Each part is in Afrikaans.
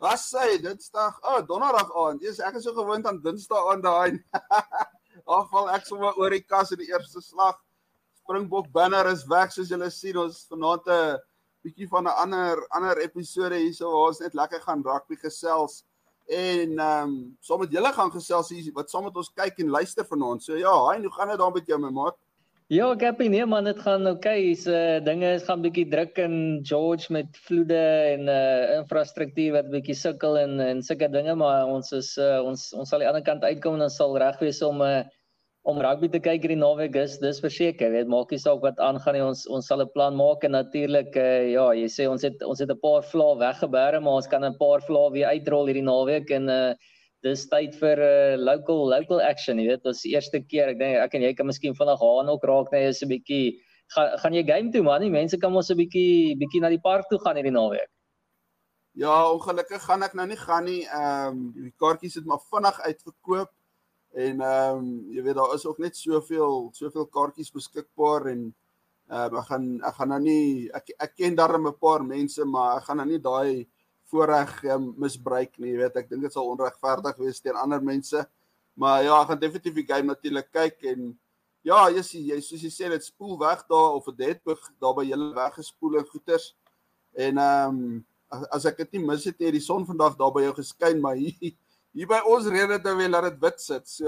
was sy, Dinsdag, donderdag aand, ek is so gewoond aan Dinsdag aand daai, afval ek sommer oor die kas in die eerste slag, Springbok banner is weg, soos julle sien, ons vanaand 'n bietjie van 'n ander episode hierso, waar ons net lekker gaan rugby gesels, en saam met julle gaan gesels hier, wat saam met ons kyk en luister vanaand, so ja, Hein, hoe gaan dit daar met jou, my maat? Ja, ek heb nee man, dit gaan okay. Dinge gaan bietjie druk in George met vloede en infrastruktuur wat bietjie sukkel en sulke dinge, maar ons sal die ander kant uitkom en ons sal reg wees om rugby te kyk hierdie naweek, dis verseker, weet, maak nie saak wat aangaan nie, ons sal 'n plan maak en natuurlik ja, jy sê ons het 'n paar vlae weggebêre, maar ons kan 'n paar vlae weer uitrol hierdie naweek en dis tyd vir local action, jy weet, ons eerste keer, ek dink ek en jy kan miskien vandag Haan ook raak, nee, is 'n bietjie, gaan jy game toe man, die mense kan ons 'n bietjie na die park toe gaan hierdie naweek. Ja, ongelukkig gaan ek nou nie gaan nie, die kaartjies het maar vinnig uitverkoop, en jy weet, daar is ook net soveel kaartjies beskikbaar, en ek gaan nou nie, ek ken darm 'n paar mense, maar ek gaan nou nie daai voorreg misbruik nie, weet, ek dink dit sal onregverdig wees teen ander mense, maar ja, ek gaan definitief die game natuurlik kyk, en ja, jy soos jy sê, dit spoel weg daar, of dit daar by julle weggespoel en goeters, en as ek dit nie mis het, die son vandag daar by jou geskyn, maar hier by ons reën dit nou weer, laat dit wit sit, so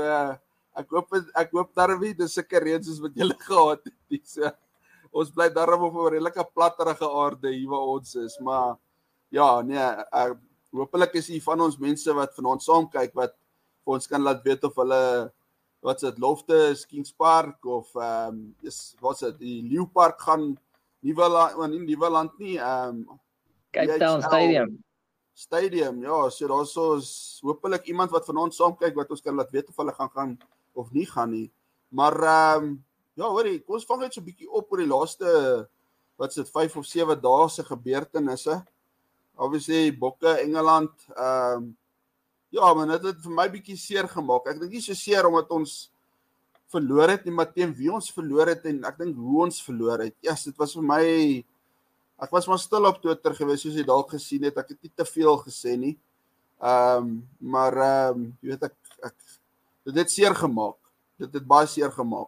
ek hoop darm nie, dis sulke reën soos wat julle gehad het, so ons bly darm op 'n redelike platterige aarde hier waar ons is, maar ja, nee, hopelik is hier van ons mense wat vanaand saam kyk, wat vir ons kan laat weet of hulle, wat is dit, Loftus, Kings Park, of wat is dit, die Leeupark gaan, nie Nieuweland nie, Cape Town Stadium, ja, so daar is ons, hopelik iemand wat vanaand saam kyk, wat ons kan laat weet of hulle gaan of nie gaan nie, maar ja, hoorie, kom ons vang net so 'n bietjie op oor die laaste, wat is dit, 5 of 7 dae se gebeurtenisse. Obviously, Bokke, Engeland, ja, maar dit het vir my bietjie seer gemaak. Ek dink nie so seer omdat ons verloor het nie, maar teen wie ons verloor het, en ek dink hoe ons verloor het. Yes, dit was vir my, ek was maar stil op Twitter gewees, soos jy dalk gesien het, ek het nie te veel gesê nie, maar, jy weet, dit het seer gemaak, dit het baie seer gemaak.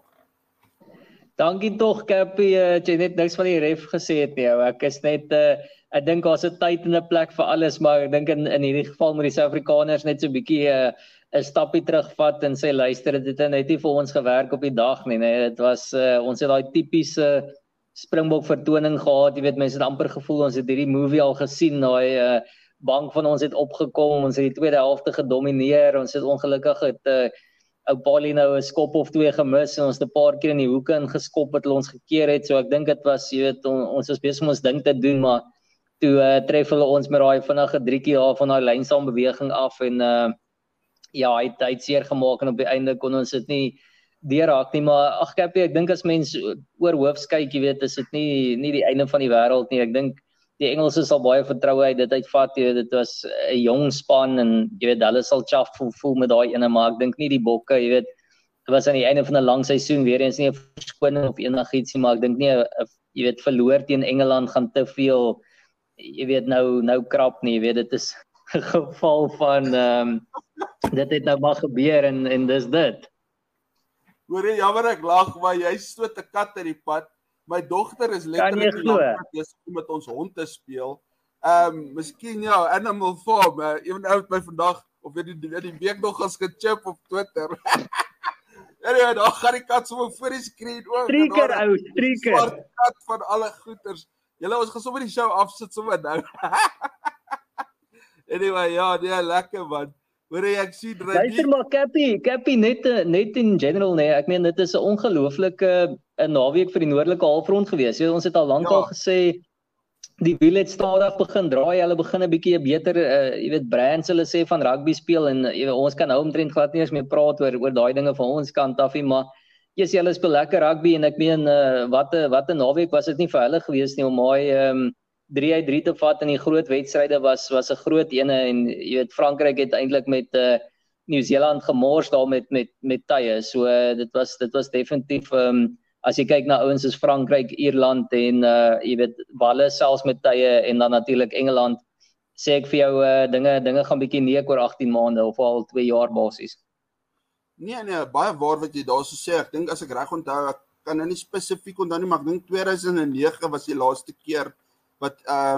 Dankie tog, Cappie, jy net niks van die ref gesê het nie, ek is net, ek dink daar's 'n tyd en 'n plek vir alles, maar ek dink in hierdie geval moet die Suid-Afrikaners net so 'n bietjie 'n stappie terugvat en sê luister, dit het net nie vir ons gewerk op die dag nie, nee, dit was ons het daai tipiese Springbok vertoning gehad, jy weet, mense het amper gevoel ons het hierdie movie al gesien, daai bank van ons het opgekom, ons het die tweede helfte gedomineer, ons het ongelukkig ou Paulie nou 'n skop of 2 gemis en ons het 'n paar keer in die hoeke ingeskop wat hulle ons gekeer het, so ek dink dit was, jy weet, ons is besig om ons ding te doen, maar toe tref hulle ons met daai vinnige 3 daar van daai lynsaambeweging af en ja, hy het seer gemaak en op die einde kon ons dit nie deurraak nie, maar ag Cappie, ek dink as mens oor hoofs kyk, jy weet, is dit nie die einde van die wêreld nie. Ek dink die Engelse sal baie vertroue uit dit uitvat, jy weet, dit was 'n jong span en jy weet, hulle sal chaff voel met daai ene, maar ek dink nie die Bokke, jy weet, dit was aan die einde van 'n lang seisoen weer eens nie 'n verskoning of enigiets nie, maar ek dink nie, jy weet, verloor teen Engeland gaan te veel, jy weet, nou krap nie, jy weet, dit is 'n geval van dit het nou maar gebeur en dis dit. Hoor jy, jammer ek lag, maar jy stoot 'n kat uit die pad. My dogter is letterlik besig om met ons hond te speel. Miskien ja, Animal Farm, een ou het my vandag of die week nog as gechip op Twitter. Ja, daar gaan die kat sommer voor die skreen ook. Strieker. Swart kat van alle goeters. Julle, ons gaan sommer die show afsit sommer nou. Anyway, ja, nee, lekker man. Hoor jy, ek sien luister maar, Cappie, net in general, nee, ek meen, dit is 'n ongelooflike naweek vir die noordelike halfrond gewees. Ons het al lank al gesê, die wiel het stadig begin draai, hulle begin 'n bietjie beter, jy weet, brands hulle sê van rugby speel, en jy weet, ons kan nou omtrent glad nie eens meer praat oor daai dinge van ons kant af nie, maar hulle speel lekker rugby, en ek meen, wat 'n naweek was dit nie vir hulle gewees nie, om daai 3-3 te vat in die groot wedstryde was 'n groot ene, en jy weet, Frankryk het eintlik met Nieu-Seeland gemors daar met tye, so dit was definitief, as jy kyk na ouens soos Frankryk, Ierland en jy weet, Wales selfs met tye, en dan natuurlik Engeland, sê ek vir jou dinge gaan bietjie neek oor 18 maande of al 2 jaar basies. Nee, baie waar wat jy daar so sê. Ek dink as ek reg onthou, ek kan nou nie spesifiek onthou nie, maar ek dink 2009 was die laaste keer wat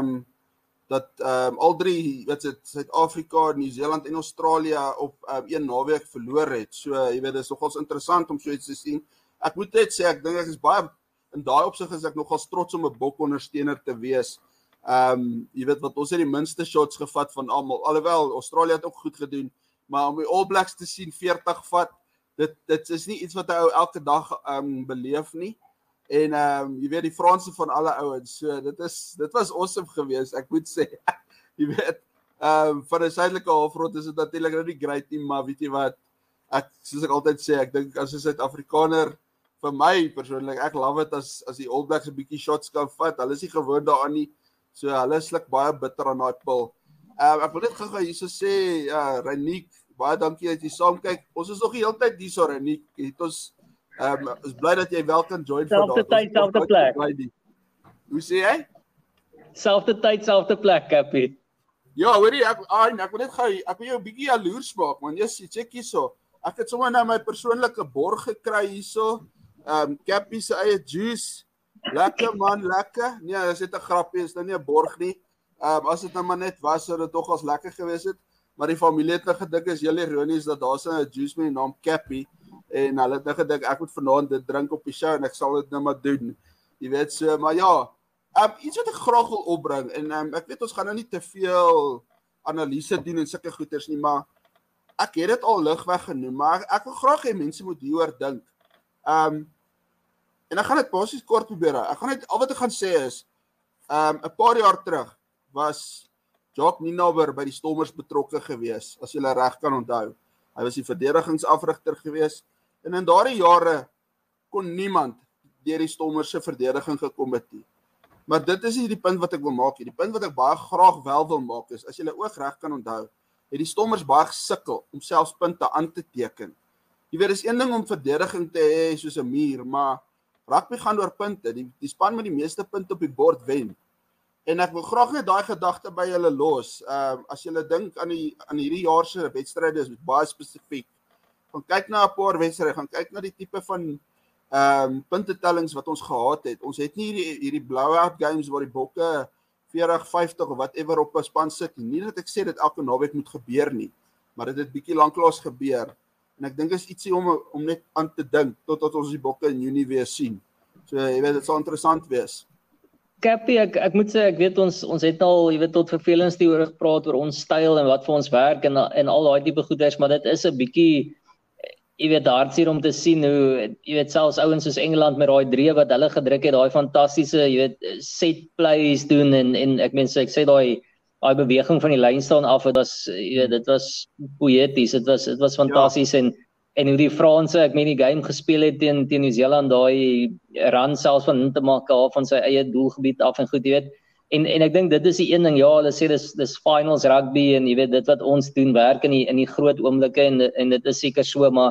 al drie, wat dit Suid-Afrika, Nieu-Seeland en Australië op een naweek verloor het. So jy weet, dit is nogals interessant om so iets te sien. Ek moet net sê, ek dink ek is baie in daai opsig is ek nogals trots om 'n bokondersteuner te wees. Jy weet wat, ons het die minste shots gevat van almal. Alhoewel Australië het ook goed gedoen, maar om die All Blacks te sien 40 vat, dit is nie iets wat 'n ou elke dag beleef nie. En jy weet die Franse van alle ouens. So dit was awesome geweest, ek moet sê. Jy weet, van 'n suidelike halfrond is dit natuurlik nou nie great nie, maar weet jy wat, soos ek altyd sê, ek dink as 'n Suid-Afrikaner, vir my persoonlik, ek love dit as die All Blacks 'n bietjie shots kan vat. Hulle is nie gewoond daaraan nie. So hulle sluk baie bitter aan daai pil. Ek wil net gou hierso sê, Reniek, baie dankie dat jy saam kyk. Ons is nog die hele tyd hierso, Reniek. Ons is bly dat jy wel kan join vandag. Selfde tyd, selfde plek. Hoe sê jy? Selfde tyd, selfde plek, Kappie. Ja, hoorie, ek wil net gou, ek wil jou 'n bietjie jaloers maak, man. Jy check hierso. Ek het sommer nou my persoonlike borg gekry hierso. Kappie se eie juice. Lekker man, lekker. Nee, dis net 'n grappie, is nou nie 'n borg nie. As dit nou maar net was, sou dit tog as lekker gewees het. Maar die familie het nou gedink is heel ironies dat daar so 'n juice met die naam Kappie, en hulle het nou gedink ek moet vanaand dit drink op die show en ek sal dit nou maar doen. Jy weet so, maar ja, iets wat ek graag wil opbring, en ek weet ons gaan nou nie te veel analise doen en sulke goeters nie, maar ek het dit al ligweg genoem, maar ek wil graag hê mense moet hieroor dink. En ek gaan dit basies kort probeer. Al wat ek gaan sê is, 'n paar jaar terug was Jacques Nienaber by die Stormers betrokke gewees, as jy reg kan onthou. Hy was die verdedigingsafrigter gewees, en in daardie jare kon niemand deur die Stormers se verdediging gekom het nie. Maar dit is nie die punt wat ek wil maak nie. Die punt wat ek baie graag wel wil maak is, as jy ook reg kan onthou, het die Stormers baie gesukkel om selfs punte aan te teken. Jy weet, dis een ding om verdediging te hê soos 'n muur, maar rugby gaan oor punte. Die span met die meeste punte op die bord wen. En ek wil graag net daai gedagte by julle los. As julle dink aan hierdie jaar se wedstryde, is baie spesifiek. Gaan kyk na 'n paar wedstryde, gaan kyk na die tipe van puntetellings wat ons gehad het. Ons het nie hierdie blowout games waar die bokke 40, 50 of whatever op 'n span sit nie. Nie dat ek sê dit elke naweek moet gebeur nie, maar dit het bietjie lanklaas gebeur. En ek dink is ietsie om net aan te dink totdat ons die bokke in Junie weer sien. So jy weet, dit sal interessant wees. Kappie, ek moet sê, ek weet ons het al, jy weet, tot vervelings oor gepraat oor ons styl en wat vir ons werk en al daai tipe goeders, maar dit is 'n bietjie, jy weet, hartseer om te sien hoe, jy weet, selfs ouens soos Engeland met daai 3 wat hulle gedruk het, daai fantastiese, jy weet, set plays doen en ek meen, ek sê daai beweging van die lyn staan af, dit was, jy weet, dit was poëties, dit was fantasties. Ja. En hoe die Franse, ek meen die game gespeel het teen Nieu-Seeland, daai run selfs van Hintemaka van sy eie doelgebied af en goed, jy weet. En ek dink dit is die een ding, ja, hulle sê dis finals rugby en jy weet dit wat ons doen werk in die groot oomblikke en dit is seker so, maar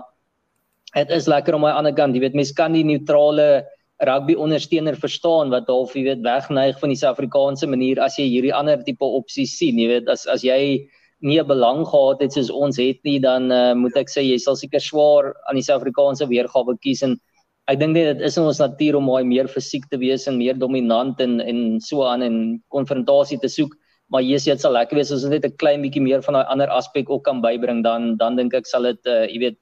dit is lekker om aan die ander kant, jy weet, mens kan die neutrale rugby ondersteuner verstaan wat half, jy weet, wegneig van die Suid-Afrikaanse manier as jy hierdie ander tipe opsies sien, jy weet, as jy nie 'n belang gehad het soos ons het nie, dan moet ek sê jy sal seker swaar aan die Suid-Afrikaanse weergawe kies en ek dink dit is in ons natuur om baie meer fisiek te wees en meer dominant en so aan en konfrontasie te soek, maar dit sal lekker wees as ons net 'n klein bietjie meer van daai ander aspek ook kan bybring, dan dink ek sal dit jy weet,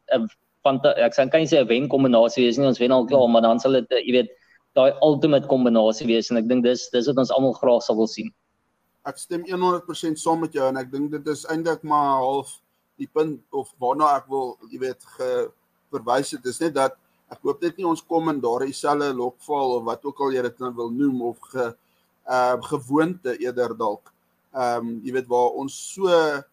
ek kan nie sê 'n wen kombinasie wees nie, ons wen al klaar, maar dan sal dit jy weet, daai ultimate kombinasie wees en ek dink dis wat ons almal graag sal wil sien. Ek stem 100% saam met jou en ek dink dit is eintlik maar half die punt of waarna ek wil, jy weet, verwys het, is net dat ek hoop net nie ons kom in daardie selfe lokval of wat ook al jy dit nou wil noem of gewoonte eerder dalk. Jy weet waar ons so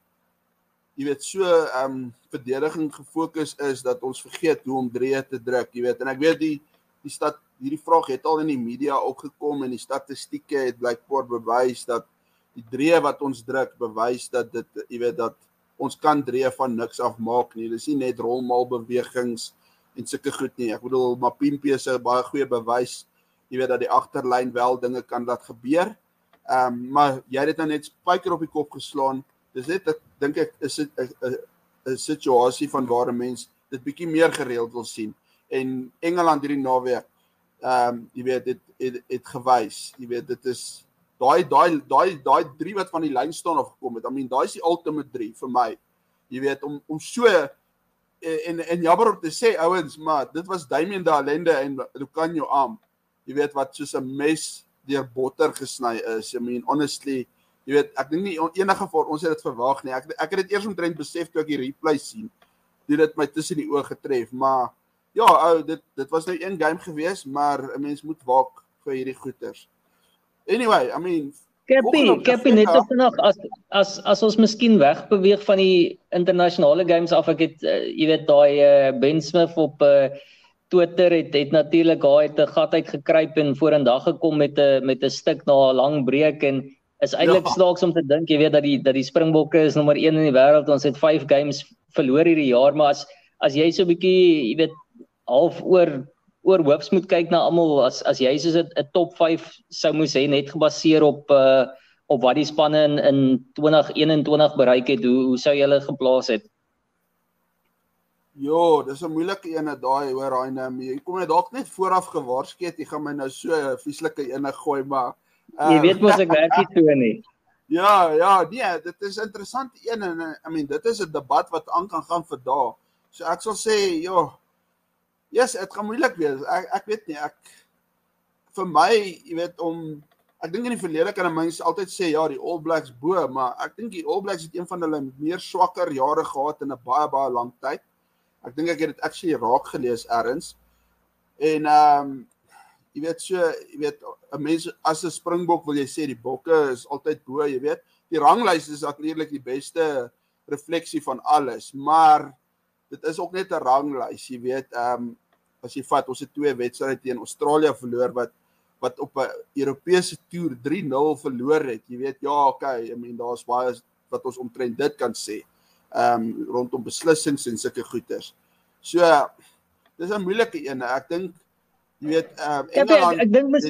verdediging gefokus is dat ons vergeet hoe om drie te druk, jy weet. En ek weet hierdie vraag het al in die media opgekom en die statistieke het blykbaar bewys dat die drie wat ons druk bewys dat dit, jy weet, dat ons kan drie van niks af maak nie. Dis nie net rolmalbewegings en sulke goed nie. Ek bedoel, Mapimpi is 'n baie goeie bewys, jy weet, dat die agterlyn wel dinge kan laat gebeur. Maar jy het dit nou net spyker op die kop geslaan. Dis net, dink ek, is dit 'n situasie van waar 'n mens dit bietjie meer gereeld wil sien. En Engeland hierdie naweek, jy weet, het gewys. Jy weet, dit is daai 3 wat van die lyn staan af gekom het. I mean, daai is die ultimate 3 vir my. Jy weet, om so en jammer om te sê, ouens, maar dit was Damien de Allende en Lucanio Am. Jy weet, wat soos 'n mes deur botter gesny is. I mean, honestly, jy weet, ek dink nie enige van ons het dit verwag nie. Ek het dit eers omtrent besef toe ek die replay sien. Dit my tussen die oë getref, maar ja, dit was nou een game gewees, maar 'n mens moet waak vir hierdie goeters. Anyway, I mean, Cappy, net op nog, as ons miskien wegbeweeg van die internasionale games af, ek het, jy weet, daai Ben Smith op Twitter het natuurlik uit 'n gat uit gekruip en vorendag gekom met 'n stuk na 'n lang breek en is eintlik snaaks om te dink, jy weet, dat die Springbokke is nommer 1 in die wêreld, ons het 5 games verloor hierdie jaar, maar as jy so 'n bietjie, jy weet, half oor hoops moet kyk na almal, as jy soos 'n top 5 sou moes hê, net gebaseer op wat die spanne in 2021 bereik het, hoe sou jy hulle geplaas het? Jo, dis 'n moeilike ene daai, hoor, Rainem. Jy kom net dalk net vooraf gewaarsku het, jy gaan my nou so 'n vieslike ene gooi, maar jy weet mos ek werk nie so nie. Ja, nee, dit is 'n interessante een en I mean, dit is 'n debat wat aan kan gaan vir dae. So ek sal sê, yes, dit gaan moeilik wees. Ek weet nie, vir my, jy weet, ek dink in die verlede kan 'n mens altyd sê, ja, die All Blacks bo, maar ek dink die All Blacks het een van hulle meer swakker jare gehad in 'n baie lang tyd. Ek dink ek het dit actually raak gelees ergens. En jy weet, 'n mens as 'n Springbok wil jy sê die Bokke is altyd bo, jy weet. Die ranglys is natuurlik die beste refleksie van alles, maar dit is ook net 'n ranglys, jy weet. As jy vat, ons het 2 wedstryde teen Australië verloor wat op 'n Europese toer 3-0 verloor het. Jy weet, ja, okay, I mean, daar's baie wat ons omtrent dit kan sê. Rondom beslissings en sulke goeters. So, dis 'n moeilike een. Ek dink, jy weet, Engeland, ek dink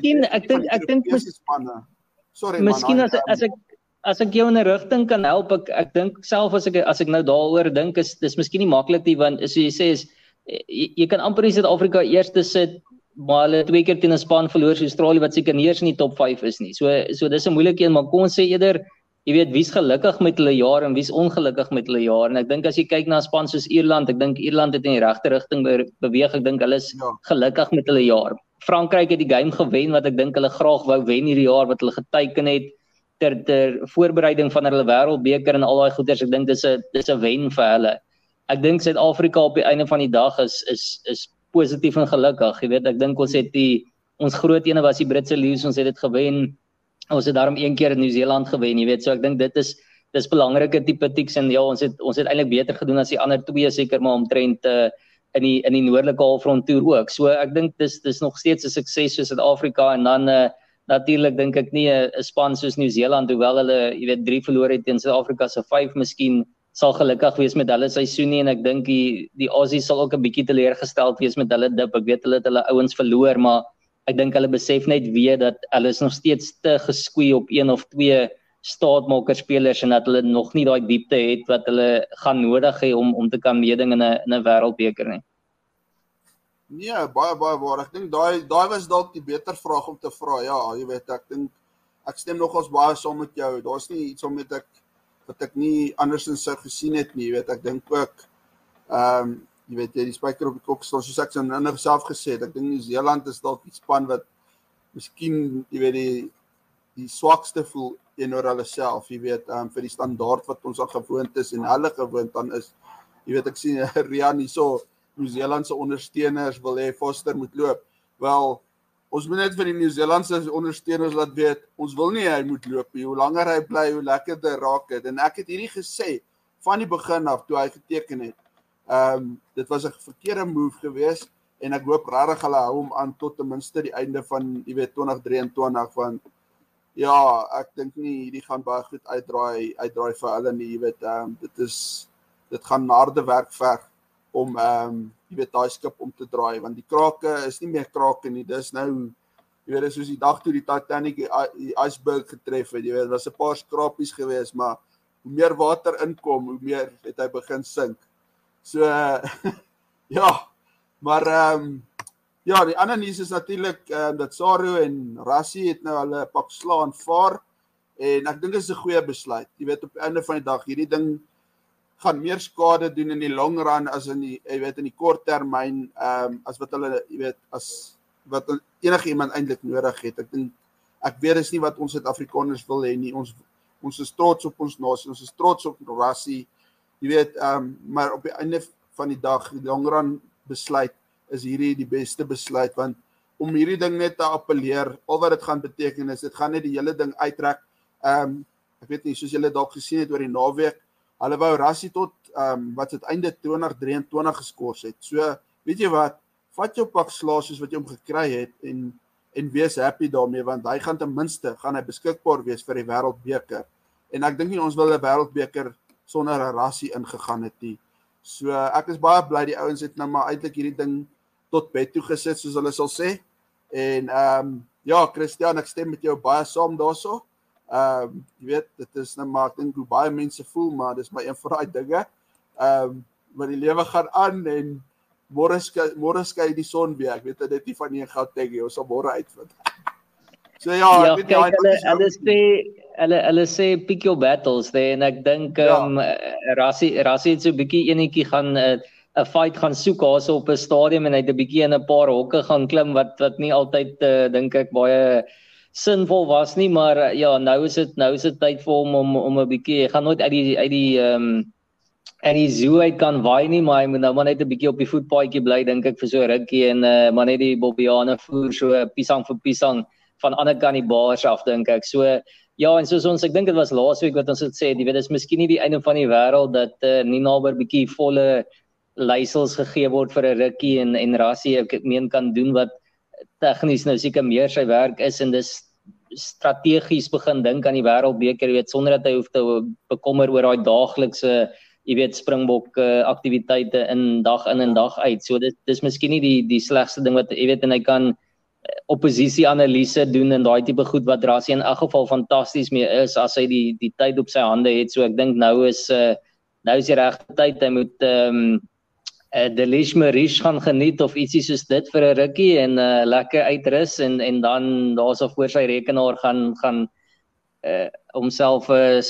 miskien sorry man. Miskien as ek jou in 'n rigting kan help, ek dink self as ek nou daaroor dink, dis miskien nie maklik nie, want as jy sê jy kan amper in Suid-Afrika eerste sit, maar hulle 2 keer teen 'n span verloor so Australië wat seker nie eers in die top 5 is nie. So dis 'n moeilike een, maar kom ons sê eerder, jy weet, wie's gelukkig met hulle jaar en wie's ongelukkig met hulle jaar. En ek dink as jy kyk na 'n span soos Ierland, ek dink Ierland het in die regte rigting beweeg. Ek dink hulle is gelukkig met hulle jaar. Frankryk het die game gewen wat ek dink hulle graag wou wen hierdie jaar, wat hulle geteken het ter voorbereiding van hulle wêreldbeker en al daai goeders. Ek dink dis 'n wen vir hulle. Ek dink Suid-Afrika op die einde van die dag is positief en gelukkig. Jy weet, ek dink ons het ons groot ene was die Britse Lions, ons het dit gewen. Ons het daarom 1 keer in Nieu-Seeland gewen, jy weet. So ek dink dit is belangrike tipe tiks en ja, ons het eintlik beter gedoen as die ander 2 seker, maar omtrent in die noordelike halfrond toer ook. So ek dink dis nog steeds 'n sukses vir Suid-Afrika en dan natuurlik dink ek nie 'n span soos Nieu-Seeland, hoewel hulle, jy weet, 3 verloor het teen Suid-Afrika se 5 miskien sal gelukkig wees met hulle seisoen nie, en ek dink die Aussies sal ook 'n bietjie teleurgesteld wees met hulle dip. Ek weet hulle het hulle ouens verloor, maar ek dink hulle besef net weer dat hulle is nog steeds te geskwee op 1 of 2 staatmakerspelers en dat hulle nog nie daai diepte het wat hulle gaan nodig hê om te kan meeding in 'n wêreldbeker nie. Nee, baie waar. Ek dink daai was dalk die beter vraag om te vra. Ja, jy weet, ek stem nogals baie saam met jou. Daar's nie iets wat ek nie andersins sou gesien het nie, jy weet. Ek dink ook jy weet, die spyker op die kop staan, soos ek nou self gesê het. Ek dink Nieu-Seeland is dalk die span wat miskien, jy weet, die swakste voel teenoor hulle self, jy weet, vir die standaard wat ons al gewoond is en hulle gewoond aan is. Jy weet, ek sien Rian hierso, Nieu-Seeland se ondersteuners wil hê Foster moet loop. Wel, ons moet net vir die Nieu-Seelandse ondersteuners laat weet, ons wil nie hy moet loop nie. Hoe langer hy bly, hoe lekkerder raak dit. En ek het hierdie gesê van die begin af toe hy geteken het. Dit was 'n verkeerde move geweest en ek hoop regtig hulle hou hom aan tot ten minste die einde van, jy weet, 2023 van ja, ek dink nie hierdie gaan baie goed uitdraai vir hulle nie, jy weet, dit gaan harde werk verg om jy weet daai skip om te draai, want die krake is nie meer krake nie, dis nou, jy jy weet, soos die dag toe die Titanic die iceberg getref het, jy weet, was 'n paar skrapies gewees, maar hoe meer water inkom, hoe meer het hy begin sink. So, ja, maar, ja, die ander nuus is natuurlik, dat Saru en Rassie het nou hulle pak sla aanvaar, en ek dink dit is 'n goeie besluit. Jy weet, op die einde van die dag, hierdie ding gaan meer skade doen in die long run as in die, jy weet, in die kort termyn, as wat hulle, jy weet, as wat enige iemand eintlik nodig het. Ek weet is nie wat ons Suid-Afrikaners wil hê nie. Ons is trots op ons nasie, ons is trots op Rassie. Jy weet, maar op die einde van die dag, die long run besluit is hierdie die beste besluit, want om hierdie ding net te appeleer, al wat dit gaan beteken is, dit gaan net die hele ding uittrek. Ek weet nie, soos julle dalk gesien het oor die naweek, hulle wou Rassie tot wat het einde 2023 geskort het. So, weet jy wat, vat jou pak slaas soos wat jy hom gekry het en wees happy daarmee, want hy gaan ten minste beskikbaar wees vir die wêreldbeker. En ek dink nie ons wil 'n wêreldbeker sonder 'n Rassie ingegaan het nie. So ek is baie bly die ouens het nou maar eintlik hierdie ding tot bed toe gesit, soos hulle sal sê. En ja, Christian, ek stem met jou baie saam daarso. Jy weet, dit is nou maar, ek dink hoe baie mense voel, maar dis maar een van daai dinge. Maar die lewe gaan aan en môre skyn die son weer. Ek weet dit nie van nie in Gauteng, ons sal môre uitvind. So ja, ek weet nie, hulle sê pick your battles there, en ek dink Rassie het so 'n bietjie enetjie gaan 'n fight gaan soek daarso op 'n stadium en hy het 'n bietjie in 'n paar hokke gaan klim wat nie altyd dink ek baie sinvol was nie, maar ja, nou is dit tyd vir hom om 'n bietjie, hy gaan nooit uit die zoo uit kan waai nie, maar hy moet nou maar net 'n bietjie op die voetpaadjie bly, dink ek, vir so 'n rukkie en maar net die Bobbiane voer so pisang vir pisang van ander kant die baars af, dink ek. So ja, en soos ek dink dit was laasweek wat ons het sê, jy weet, dit is miskien nie die einde van die wêreld dat Nienaber bietjie volle leisels gegee word vir 'n rukkie en Rassie ek meen kan doen wat tegnies nou seker meer sy werk is en dis strategies begin dink aan die wêreldbeker, jy weet, sonder dat hy hoef te bekommer oor daai daaglikse, jy weet, Springbok aktiwiteite in en dag uit. So dis miskien nie die slegste ding wat, jy weet, en hy kan oppositieanalise doen en daai tipe goed wat Rassie in elk geval fantasties mee is as hy die tyd op sy hande het. So ek dink nou is die regte tyd, hy moet Delish Marish gaan geniet of ietsie soos dit vir 'n rukkie en lekker uitrus en dan daarso voor sy rekenaar gaan homself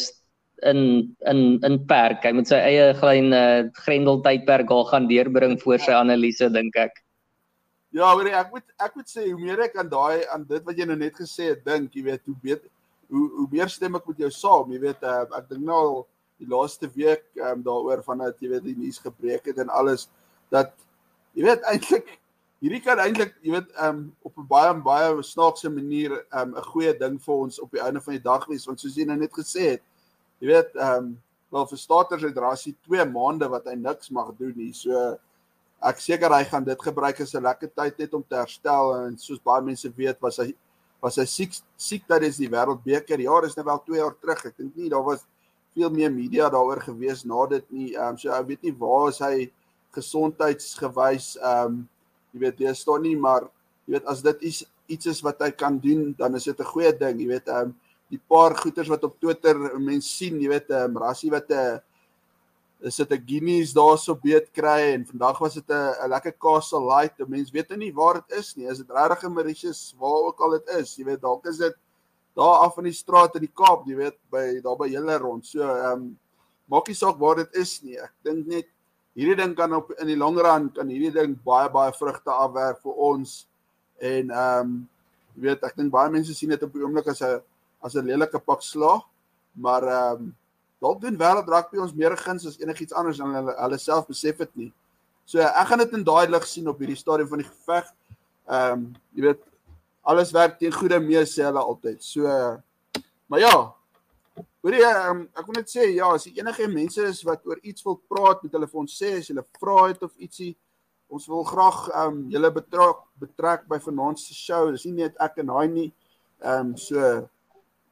in perk. Hy moet sy eie klein grendeltydperk al gaan deurbring voor sy analise, dink ek. Ja, hoor ek moet sê, hoe meer ek aan dit wat jy nou net gesê het dink, jy weet, hoe meer stem ek met jou saam, jy weet, ek dink nou al die laaste week daaroor van dat, jy weet, die nuus gebreek het en alles, dat, jy weet, hierdie kan eintlik, jy weet, op 'n baie snaakse manier 'n goeie ding vir ons op die einde van die dag wees, want soos jy nou net gesê het, jy weet, wel vir starters het Rassie 2 maande wat hy niks mag doen nie, so ek seker hy gaan dit gebruik as 'n lekker tyd net om te herstel, en soos baie mense weet, was hy siek tydens die wêreldbeker, ja, dis nou wel 2 jaar terug, ek dink nie, daar was veel meer media daaroor gewees na dit nie, so ek weet nie waar is hy gesondheidsgewys, jy weet, dit staan nie, maar, jy weet, as dit iets is wat hy kan doen, dan is dit 'n goeie ding, jy weet, die paar goeters wat op Twitter mense sien, jy weet, Rassie wat is dit 'n Guinness daar so beet kry, en vandag was dit 'n lekker Castle Light, mense weet nie waar dit is nie, is dit regtig in Mauritius, waar ook al dit is, jy weet, dalk is dit daar af in die straat in die Kaap, jy weet, daar by julle rond, so, maak nie saak waar dit is nie, ek dink net, hierdie ding kan in die long run, kan hierdie ding baie vrugte afwerk vir ons, en, jy weet, ek dink baie mense sien dit op die oomblik as 'n lelike pak sla, maar, dalk doen wêreld rugby ons meer guns as enigiets anders, en hulle self besef dit nie. So, ek gaan dit in daai lig sien op hierdie stadium van die geveg, jy weet, alles werk teen goeie mee, sê hulle altyd, so, maar ja, hoor jy, ek wil net sê, ja, as enige mense is wat oor iets wil praat, met hulle vir ons sê, as julle vra het of ietsie, ons wil graag julle betrek by vanaand se show, dis nie net ek en hy nie, so,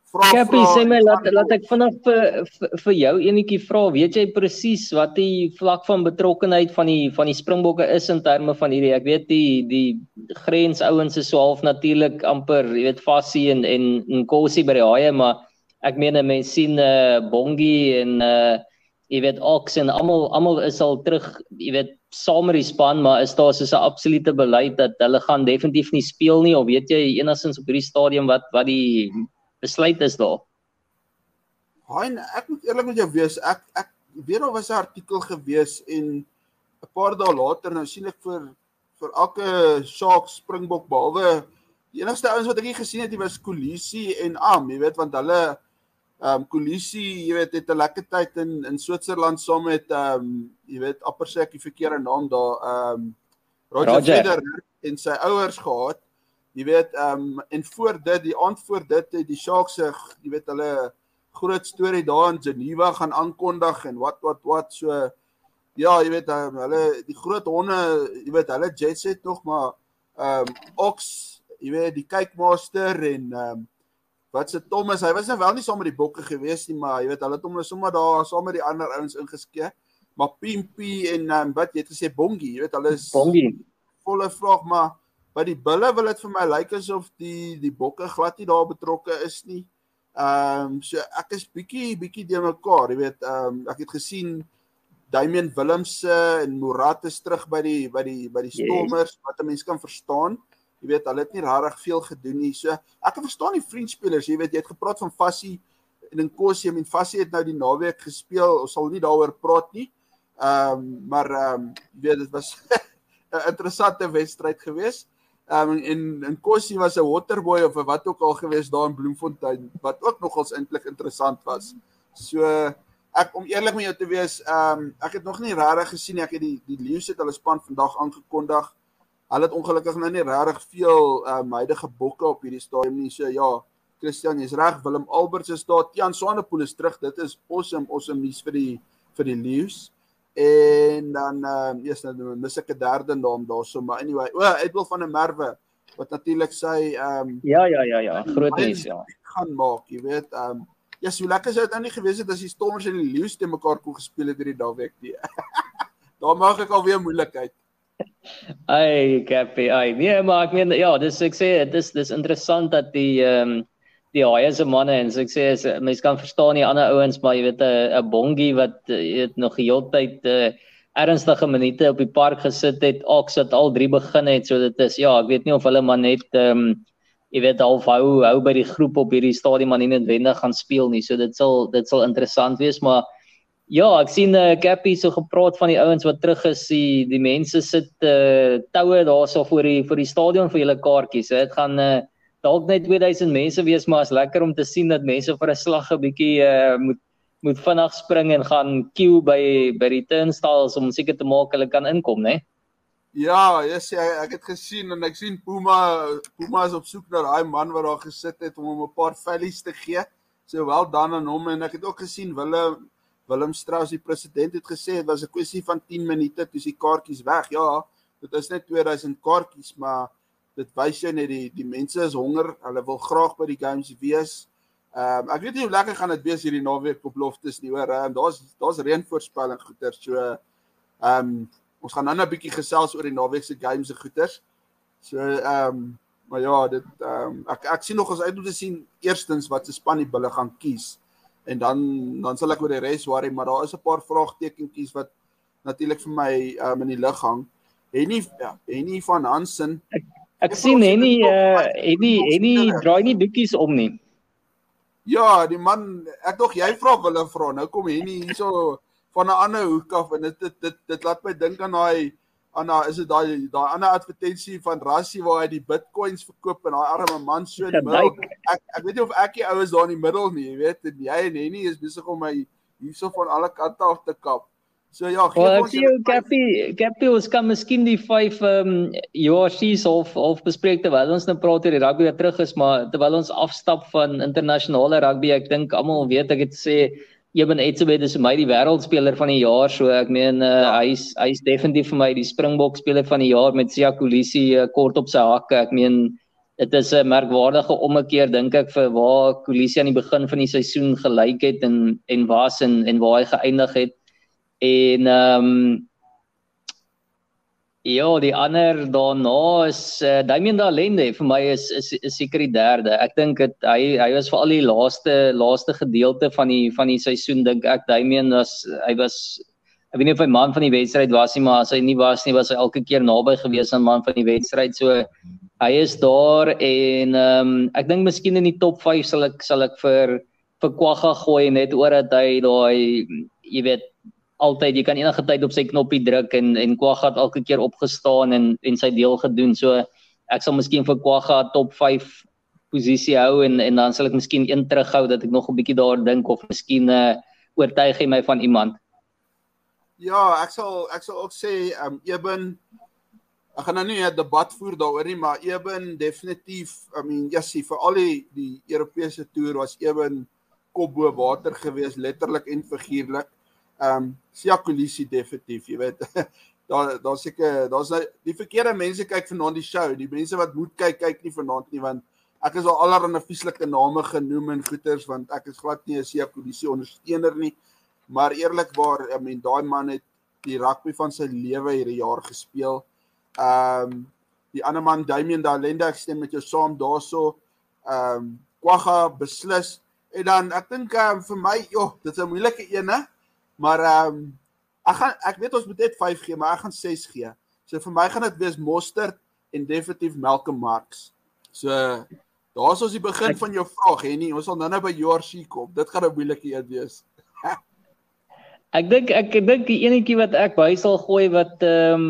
Cappie, sê my, laat ek vanaf vir jou enetjie vra, weet jy presies wat die vlak van betrokkenheid van die Springbokke is in terme van hierdie, ek weet die grensouens is so half natuurlik amper, jy weet, Fassie en Nkosi by die haie, maar ek meen mense sien Bongi en jy weet Ox en almal is al terug, jy weet, saam met die span, maar is daar soos 'n absolute beleid dat hulle gaan definitief nie speel nie, of weet jy enigstens op hierdie stadium wat die besluit is daar? Hein, ek moet eerlik met jou wees, ek weet daar was 'n artikel gewees en 'n paar dae later nou sien ek vir elke Sharks Springbok behalwe die enigste ouens wat ek nie gesien het, was Kolisi en Am, jy weet, want hulle Kolisi, jy weet, het 'n lekker tyd in Switserland saam met jy weet, amper sê ek die verkeerde naam daar, Roger Federer en sy ouers gehad. Jy weet, en voor dit, die aand voor dit, die Sharks se, jy weet, hulle groot storie daar in Geneva gaan aankondig en wat, so, ja, jy weet, hulle, die groot honde, jy weet, hulle Jet Set nog, maar, Ox, jy weet, die Kykmaster en, wat se Thomas, hy was nou wel nie saam met die bokke gewees nie, maar, jy weet, hulle het hom sommer daar, saam met die ander ouens ingeskeer, maar Pimpie en, wat, jy het gesê, Bongi, jy weet, hulle is volle vraag, maar, by die bulle wil het vir my lyk asof die bokke glad nie daar betrokke is nie. So ek is bietjie deur mekaar, jy weet, ek het gesien Damian Willemse en Murat is terug by die Stormers, wat 'n mens kan verstaan. Jy weet, hulle het nie regtig veel gedoen nie. So ek kan verstaan die vriendspelers, jy weet, jy het gepraat van Fassie en Nkosi, en Fassie het nou die naweek gespeel, ons sal nie daaroor praat nie. Maar jy weet, dit was 'n interessante wedstryd geweest. En Nkosi was 'n waterboy of wat ook al geweest daar in Bloemfontein, wat ook nogals eintlik interessant was. So om eerlik met jou te wees, ek het nog nie regtig gesien nie. Ek het die Lions het hulle span vandag aangekondig. Hulle het ongelukkig nou nie regtig veel huidige bokke op hierdie stadium nie. So ja, Christian, jy's reg, Willem Alberts is daar, Tiaan Swanepoel is terug. Dit is awesome nuus vir die Lions. En dan nou mis ek 'n derde naam daarso, maar anyway, Edwil van der Merwe wat natuurlik sy ja, groot nuus, ja, gaan maak, jy weet, ja, so lekker sou dit nou nie gewees het as die Stormers en die Lions te mekaar kon gespeel het hierdie naweek nie. Daar maak ek alweer moeilikheid. Ai, Cappie, nee, maar ek meen, ja, ek sê, dis interessant dat die Haie se manne, en so ek sê, mens kan verstaan die ander ouens, maar jy weet, 'n Bongi wat jy weet, nog die hele tyd ernstige minute op die park gesit het, Ox het al 3 begin het, so dit is, ja, ek weet nie of hulle maar net, jy weet, half hou by die groep op hierdie stadium, maar nie noodwendig gaan speel nie, so dit sal interessant wees, maar ja, ek sien Cappie so gepraat van die ouens wat terug is, die mense sit toue daarso voor die stadion vir julle kaartjies, dit gaan dalk net 2000 mense wees, maar is lekker om te sien dat mense vir 'n slag 'n bietjie moet vinnig spring en gaan queue by die turnstiles om seker te maak hulle kan inkom, né? Ja, yes, ek het gesien en ek sien Puma is op soek na daai man wat daar gesit het om hom 'n paar vellies te gee. So wel dan aan hom, en ek het ook gesien Willem Strauss, die president, het gesê dit was 'n kwessie van 10 minute toe die kaartjies weg. Ja, dit is net 2000 kaartjies, maar dit wys jou net die mense is honger, hulle wil graag by die games wees. Ek weet nie hoe lekker gaan dit wees hierdie naweek op Loftus nie, hoor. Daar's reënvoorspelling goeters. So ons gaan nou 'n bietjie gesels oor die naweek se games se goeters. So maar ja, dit ek sien nog ons uit om te sien eerstens wat se span die bulle gaan kies. En dan sal ek oor die res worry, maar daar is 'n paar vraagtekentjies wat natuurlik vir my in die lug hang. Henny van Hansen. Ek sien Henny draai nie doekies om nie. Ja, die man, ek dog jy vra, nou kom Henny hierso van 'n ander hoek af, en dit laat my dink aan is dit daai ander advertensie van Rassie waar hy die bitcoins verkoop en daai arme man so in die middel. Ek weet nie of ek die oues daar in die middel nie, jy weet, en jy en Henny is besig om my hierso van alle kante af te kap. So ja, ek sien jou Cappie, ons kan miskien die 5 URC's of bespreek terwyl ons nou praat oor die rugby wat terug is, maar terwyl ons afstap van internasionale rugby, ek dink almal weet, ek het sê Eben Etzebeth is vir my die wêreldspeler van die jaar, so ek meen hy's definitief vir my die Springbok speler van die jaar met Siya Kolisi kort op sy hakke. Ek meen dit is 'n merkwaardige ommekeer dink ek vir waar Kolisi aan die begin van die seisoen gelyk het en was en waar hy geëindig het. En ja, die ander daarna is Damian Dalende vir my is seker die derde. Ek dink hy was vir al die laaste gedeelte van die seisoen dink ek Damian hy was ek weet nie of hy man van die wedstryd was nie, maar as hy nie was nie, was hy elke keer naby gewees aan man van die wedstryd. So hy is daar en ek dink miskien in die top 5 sal ek vir Kwagga gooi net oor dat hy daai jy weet altyd jy kan enige tyd op sy knoppie druk en Kwagga het elke keer opgestaan en sy deel gedoen. So ek sal miskien vir Kwagga top 5 posisie hou en dan sal ek miskien een terughou dat ek nog 'n bietjie daar dink of miskien oortuig hy my van iemand. Ja, ek sal ook sê Eben ek gaan nou nie 'n debat voer daaroor nie, maar Eben definitief, Jessie vir al die Europese toer was Eben kop bo water gewees, letterlik en figuurlik. Siya Kolisi definitief, jy weet. Daar's seker die verkeerde mense kyk vanaand die show. Die mense wat moet kyk nie vanaand nie, want ek is al allerhande vieslike name genoem en goeters, want ek is glad nie 'n Siya Kolisi ondersteuner nie. Maar eerlikwaar, daai man het die rugby van sy lewe hierdie jaar gespeel. Die ander man, Damian Dalende, ek stem met jou saam daarso. Kwagga beslis. En dan, ek dink vir my, dit is 'n moeilike ene, maar ek weet ons moet net 5 gee, maar ek gaan 6 gee. So vir my gaan dit wees Mostert en definitief Malcolm Marx. So, daar is ons die begin van jou vraag, Henny. Ons sal nou by URC kom. Dit gaan 'n moeilike een wees. Ek dink die enetjie wat ek by sal gooi wat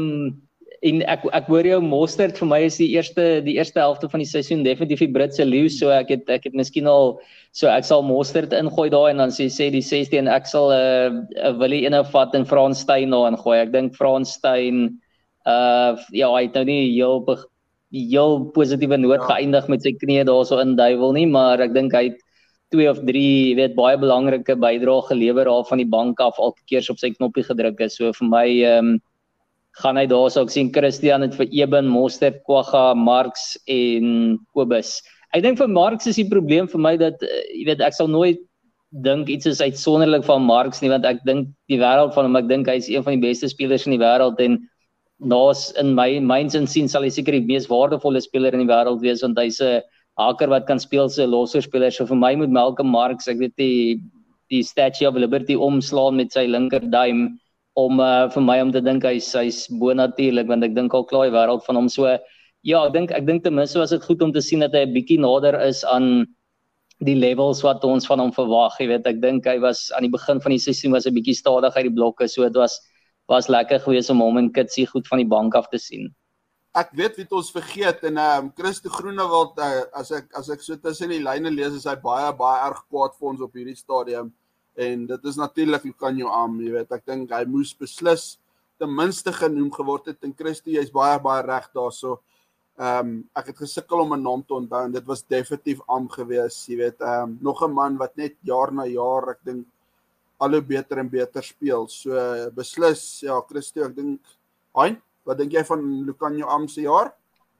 en ek hoor jou Mostert vir my is die eerste helfte van die seisoen definitief die Britse leeu, so ek het miskien al so ek sal Mostert ingooi daar en dan sê die 16 en ek sal Willie ene vat en Frans Steyn daar ingooi. Ek dink Frans Steyn ja, hy het nou nie heel positiewe noot geëindig met sy knie daarso in Duiwel nie, maar ek dink hy het 2 of 3, weet baie belangrike bydrae gelewer daar van die bank af elke keer op sy knoppie gedruk is. So vir my gaan hy daar so ek sien Christian het vir Eben, Mostert, Kwagga, Marx en Kobus. Ek dink vir Marx is die probleem vir my dat jy weet ek sal nooit dink iets is uitsonderlik van Marx nie, want ek dink die wêreld van hom, ek dink hy is een van die beste spelers in die wêreld en naas in myns insien sal hy seker die mees waardevolle speler in die wêreld wees want hy's 'n haker wat kan speel so 'n losserspeler. So vir my moet Malcolm Marx, ek weet die Statue of Liberty omslaan met sy linkerduim om vir my om te dink hy's bonatuurlik want ek dink al klaar die wêreld van hom. So ja, ek dink ten minste was dit goed om te sien dat hy 'n bietjie nader is aan die levels wat ons van hom verwag. Jy weet, ek dink hy was aan die begin van die seisoen was 'n bietjie stadig uit die blokke, so dit was lekker geweest om hom en Kitsie goed van die bank af te sien. Ek weet wie ons vergeet en Christo Groenewald, as ek so tussen die lyne lees, is hy baie erg kwaad vir ons op hierdie stadium. En dit is natuurlik Lucanio Am, jy weet, ek dink hy moes beslis ten minste genoem geword het en Christo, jy's baie reg daarso. Ek het gesukkel om 'n naam te onthou en dit was definitief Am geweest, jy weet, nog 'n man wat net jaar na jaar, ek dink al hoe beter en beter speel. So beslis, ja, Christo, ek dink Hein, wat dink jy van Lucanio Am se jaar?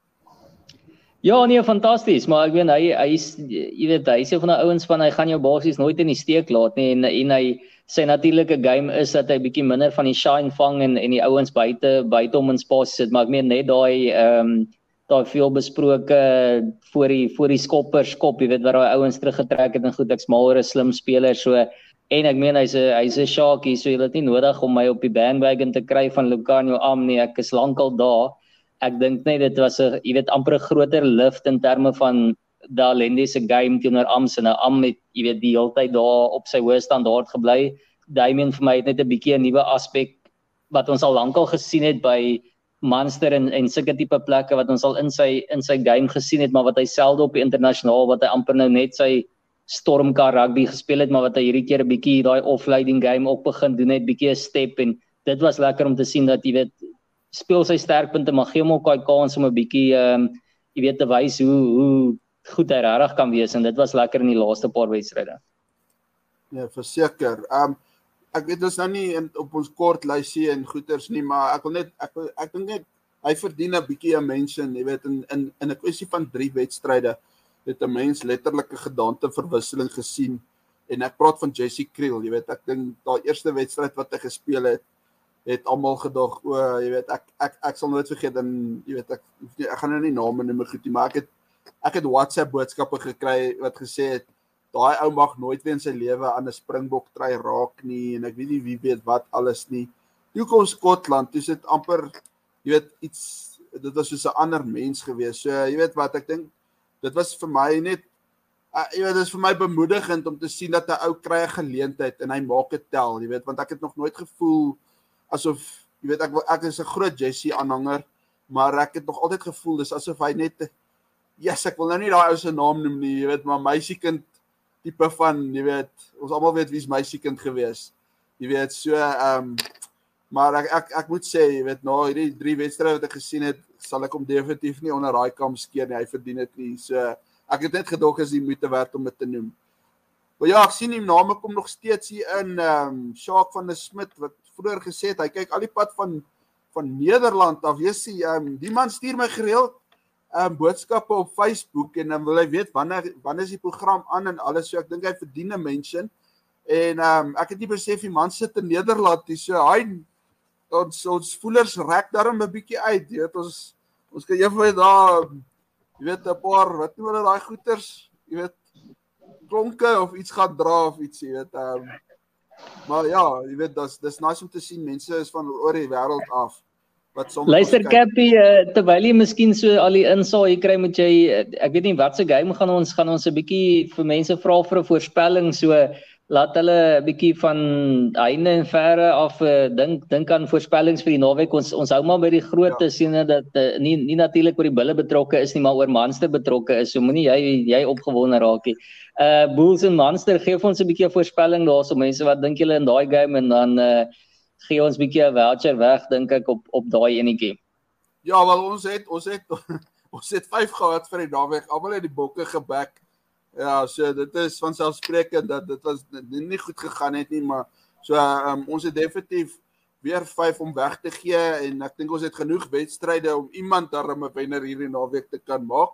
Ja, nee, fantasties, maar ek weet hy's jy weet hy's een van die ouens van hy gaan jou basies nooit in die steek laat nie en hy sy natuurlike game is dat hy bietjie minder van die shine vang en die ouens buite hom in spasie sit, maar ek meen net daai veel besproke voor die skopperskop, jy weet wat daai ouens teruggetrek het en goed, ek's mal oor 'n slim speler so en ek meen hy's 'n sharkie, so jy het nie nodig om my op die bandwagon te kry van Lucanio Am nie, ek is lankal daar. Ek dink net dit was 'n jy weet amper 'n groter lift in terme van Dalende se game teenoor Am se. Nou Am het jy weet die hele tyd daar op sy hoë standaard gebly. Damian vir my het net 'n bietjie 'n nuwe aspek wat ons al lankal gesien het by Munster en sulke tipe plekke wat ons al in sy game gesien het, maar wat hy selde op die internasionaal wat hy amper nou net sy stormkar rugby gespeel het, maar wat hy hierdie keer 'n bietjie daai offloading game ook begin doen het, bietjie 'n step en dit was lekker om te sien dat jy weet speel sy sterkpunte, maar gee hom ook daai kans om 'n bietjie jy weet te wys hoe goed hy regtig kan wees en dit was lekker in die laaste paar wedstryde. Ja, verseker. Ek weet ons nou nie op ons kort lysie en goeters nie, maar ek dink net hy verdien 'n bietjie 'n mention, jy weet, in 'n kwessie van 3 wedstryde het 'n mens letterlik 'n gedaanteverwisseling gesien. En ek praat van Jesse Kriel, jy weet, ek dink daai eerste wedstryd wat hy gespeel het almal gedog, jy weet, ek sal nooit vergeet, en jy weet, ek gaan nou nie name noem goed nie, maar ek het WhatsApp boodskappe gekry wat gesê het, daai ou mag nooit weer in sy lewe aan 'n Springbok try raak nie, en ek weet nie wie weet wat alles nie. Toe kom Skotland, dis dit amper, jy weet, dit was soos 'n ander mens gewees. So, jy weet wat, ek dink, dit was vir my net, jy weet, dit is vir my bemoedigend om te sien dat 'n ou kry 'n geleentheid en hy maak dit tel, jy weet, want ek het nog nooit gevoel asof, jy weet, ek is 'n groot Jesse aanhanger, maar ek het nog altyd gevoel dis asof hy net, ek wil nou nie daai ou se naam noem nie, jy weet, maar meisiekind tipe van, jy weet, ons almal weet wie's meisiekind gewees. Jy weet, so maar ek moet sê, jy weet, na hierdie 3 wedstryde wat ek gesien het, sal ek hom definitief nie onder daai kam skeer nie, hy verdien dit nie. So ek het net gedog is die moeite werd om dit te noem. Maar ja, ek sien die name kom nog steeds hier in, Sjaak van der Smit, wat vroeër gesê het, hy kyk al die pad van Nederland af, die man stuur my gereeld boodskappe op Facebook, en dan wil hy weet, wanneer is die program aan en alles, so ek dink hy verdien 'n mention, en ek het nie besef, die man sit in Nederland, so hy, ons voelers rek daarom 'n bietjie uit, jy weet, ons kan eenvoudig daar, jy weet, 'n paar, wat noem hulle daai goeters, jy weet, klonke of iets gaan dra of iets, jy weet, maar ja, jy weet, dis nice om te sien, mense is van oor die wêreld af, wat soms luister Cappy, terwyl jy miskien so al die insaai kry, moet jy, ek weet nie wat se game gaan ons 'n bietjie vir mense vra vir 'n voorspelling, so laat hulle 'n bietjie van heinde en verre af dink aan voorspellings vir die naweek. Ons hou maar by die groot siene dat nie natuurlik oor die bulle betrokke is nie, maar oor Munster betrokke is. So moenie jy opgewonde raak nie. Bulls en Munster, gee vir ons 'n bietjie 'n voorspelling daarso, mense, wat dink julle in daai game, en dan gee ons 'n bietjie 'n voucher weg, dink ek, op daai enetjie. Ja, wel ons het 5 gehad vir die naweek, almal het die bokke gebek. Ja, so dit is vanselfsprekend dat dit was nie goed gegaan het nie, maar so ons het definitief weer 5 om weg te gee, en ek dink ons het genoeg wedstryde om iemand daarom 'n wenner hierdie naweek te kan maak.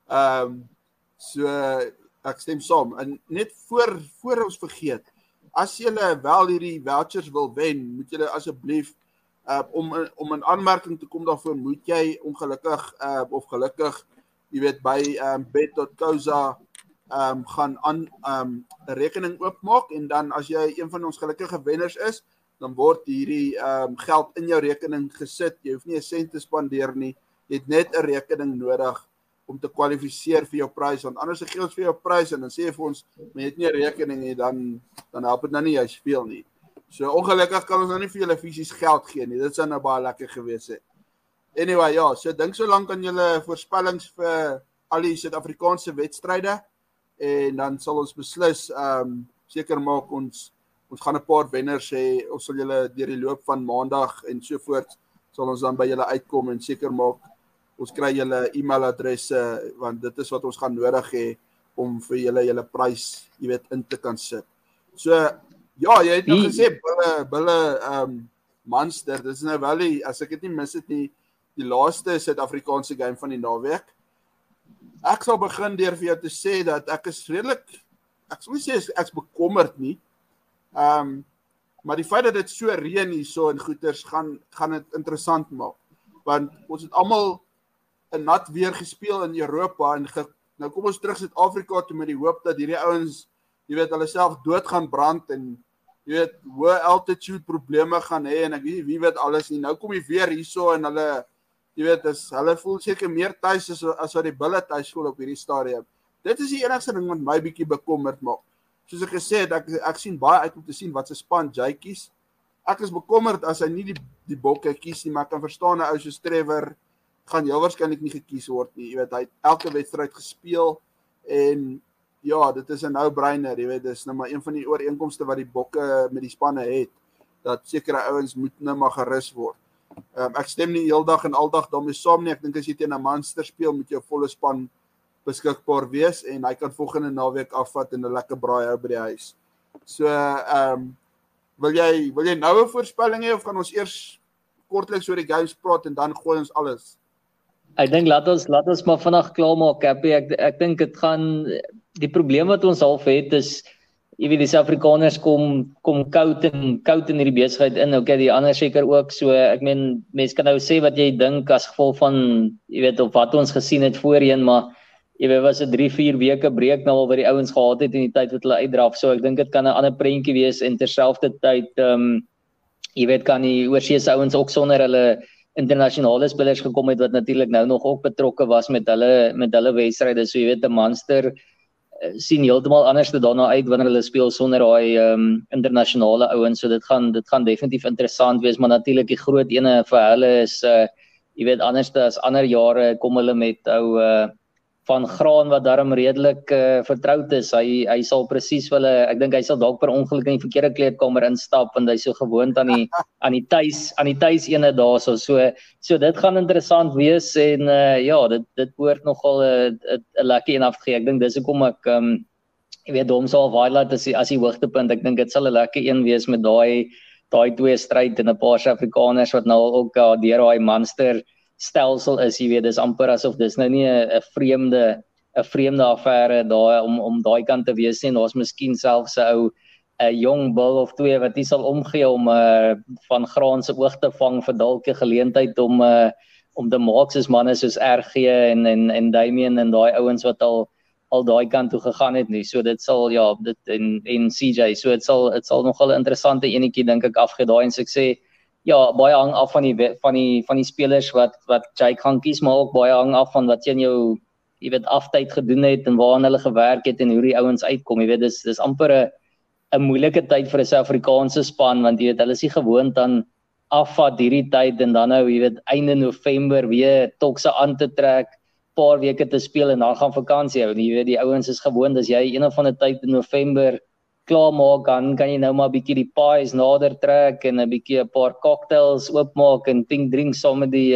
So ek stem saam. En net voor ons vergeet, as julle wel hierdie vouchers wil wen, moet julle asseblief om 'n aanmerking te kom daarvoor, moet jy ongelukkig of gelukkig, jy weet, by bet.co.za gaan 'n rekening oopmaak, en dan as jy een van ons gelukkige wenners is, dan word hierdie geld in jou rekening gesit. Jy hoef nie 'n sent te spandeer nie. Jy het net 'n rekening nodig om te kwalifiseer vir jou prys, want anders gee ons vir jou prys en dan sê jy vir ons, maar jy het nie 'n rekening nie, dan help dit nou nie jy speel nie. So ongelukkig kan ons nou nie vir julle fisies geld gee nie. Dit sou nou baie lekker gewees het. Anyway, ja, so dink so lank aan julle voorspellings vir al die Suid-Afrikaanse wedstryde, en dan sal ons beslis seker maak ons gaan 'n paar wenners hê. Ons sal julle deur die loop van maandag en so voort sal ons dan by julle uitkom en seker maak ons kry julle e-mailadresse, want dit is wat ons gaan nodig hê om vir julle prys, jy weet, in te kan sit. So ja, jy het nou gesê bulle Munster, dit is nou wel as ek dit nie mis het nie, die laaste Suid-Afrikaanse game van die naweek. Ek sal begin deur vir jou te sê dat ek is redelik, ek sou nie sê ek's bekommerd nie, maar die feit dat dit so reën hierso en goeters gaan dit interessant maak, want ons het almal 'n nat weer gespeel in Europa, en nou kom ons terug Suid-Afrika toe met die hoop dat hierdie ouens, jy weet, hulle self dood gaan brand, en jy weet, hoë altitude probleme gaan hê, en ek weet nie wie weet alles nie. Nou kom die weer hierso, en hulle, jy weet, hulle voel seker meer tuis as wat die bulle tuis voel op hierdie stadium. Dit is die enigste ding wat my bietjie bekommerd maak. Soos ek gesê het, ek sien baie uit om te sien wat se span jy kies. Ek is bekommerd as hy nie die bokke kies nie, maar ek kan verstaan 'n ou soos Trevor gaan heel waarskynlik nie gekies word nie. Jy weet, hy het elke wedstryd gespeel, en ja, dit is 'n no-brainer, jy weet, dis nou maar een van die ooreenkomste wat die bokke met die spanne het, dat sekere ouens moet nou maar gerus word. Ek stem nie heeldag en aldag daarmee saam nie. Ek dink as jy teen 'n Munster speel, moet jou volle span beskikbaar wees, en hy kan volgende naweek afvat en 'n lekker braai hou by die huis. So, wil jy nou 'n voorspelling hê, of gaan ons eers kortliks oor die games praat en dan gooi ons alles. Ek dink laat ons maar vinnig klaarmaak, Cappy. Ek dink dit gaan die probleem wat ons half het is jy weet die Suid-Afrikaners kom koud in hierdie besigheid in. Okay, die ander seker ook. So ek meen mense kan nou sê wat jy dink as gevolg van jy weet of wat ons gesien het voorheen, maar jy weet was 'n 3-4 weke breek nou al wat die ouens gehad het in die tyd wat hulle uitdraf. So ek dink dit kan 'n ander prentjie wees en terselfdertyd jy weet kan die oorseese ouens ook sonder hulle internasionale spelers gekom het wat natuurlik nou nog ook betrokke was met hulle wedstryde. So jy weet 'n Munster sien heeltemal anders daarna uit wanneer hulle speel sonder daai internasionale ouens. So dit gaan definitief interessant wees, maar natuurlik die groot ene vir hulle is jy weet anders as ander jare kom hulle met ou van Graan wat daarom redelik vertroud is. Hy sal presies vir hulle, ek dink hy sal dalk per ongeluk in die verkeerde kleedkamer instap want hy's so gewoond aan die tuis ene daarso. So dit gaan interessant wees en ja, dit behoort nogal 'n lekker een af te gee. Ek dink dis hoekom ek jy weet hom sal highlight as die hoogtepunt. Ek dink dit sal 'n lekker een wees met daai twee stryd en 'n paar Suid-Afrikaners wat nou ook deur daai Munster stelsel is, jy weet, dis amper asof dis nou nie 'n vreemde affære daar om daai kant te wees nie. En daar's miskien selfs 'n jong bil of twee wat nie sal omgee om van Graan se oog te vang vir dalk 'n geleentheid om te maak soos manne soos RG en Damien en daai ouens wat al daai kant toe gegaan het nie. So dit sal dit en CJ, so dit sal nogal 'n interessante enetjie dink ek afgee daai en so ek sê ja, baie hang af van die spelers wat Jake gaan kies, maar ook baie hang af van wat jy weet aftyd gedoen het en waaraan hulle gewerk het en hoe die ouens uitkom. Jy weet dis amper 'n moeilike tyd vir 'n Suid-Afrikaanse span want jy weet hulle is nie gewoond aan afvat hierdie tyd en dan nou jy weet einde November weer tokse aan te trek, paar weke te speel en dan gaan vakansie hou. Jy weet die ouens is gewoond as jy een of ander tyd in November klaar maak, dan kan jy nou maar 'n bietjie die pies nader trek en 'n paar cocktails oopmaak en drinks saam met die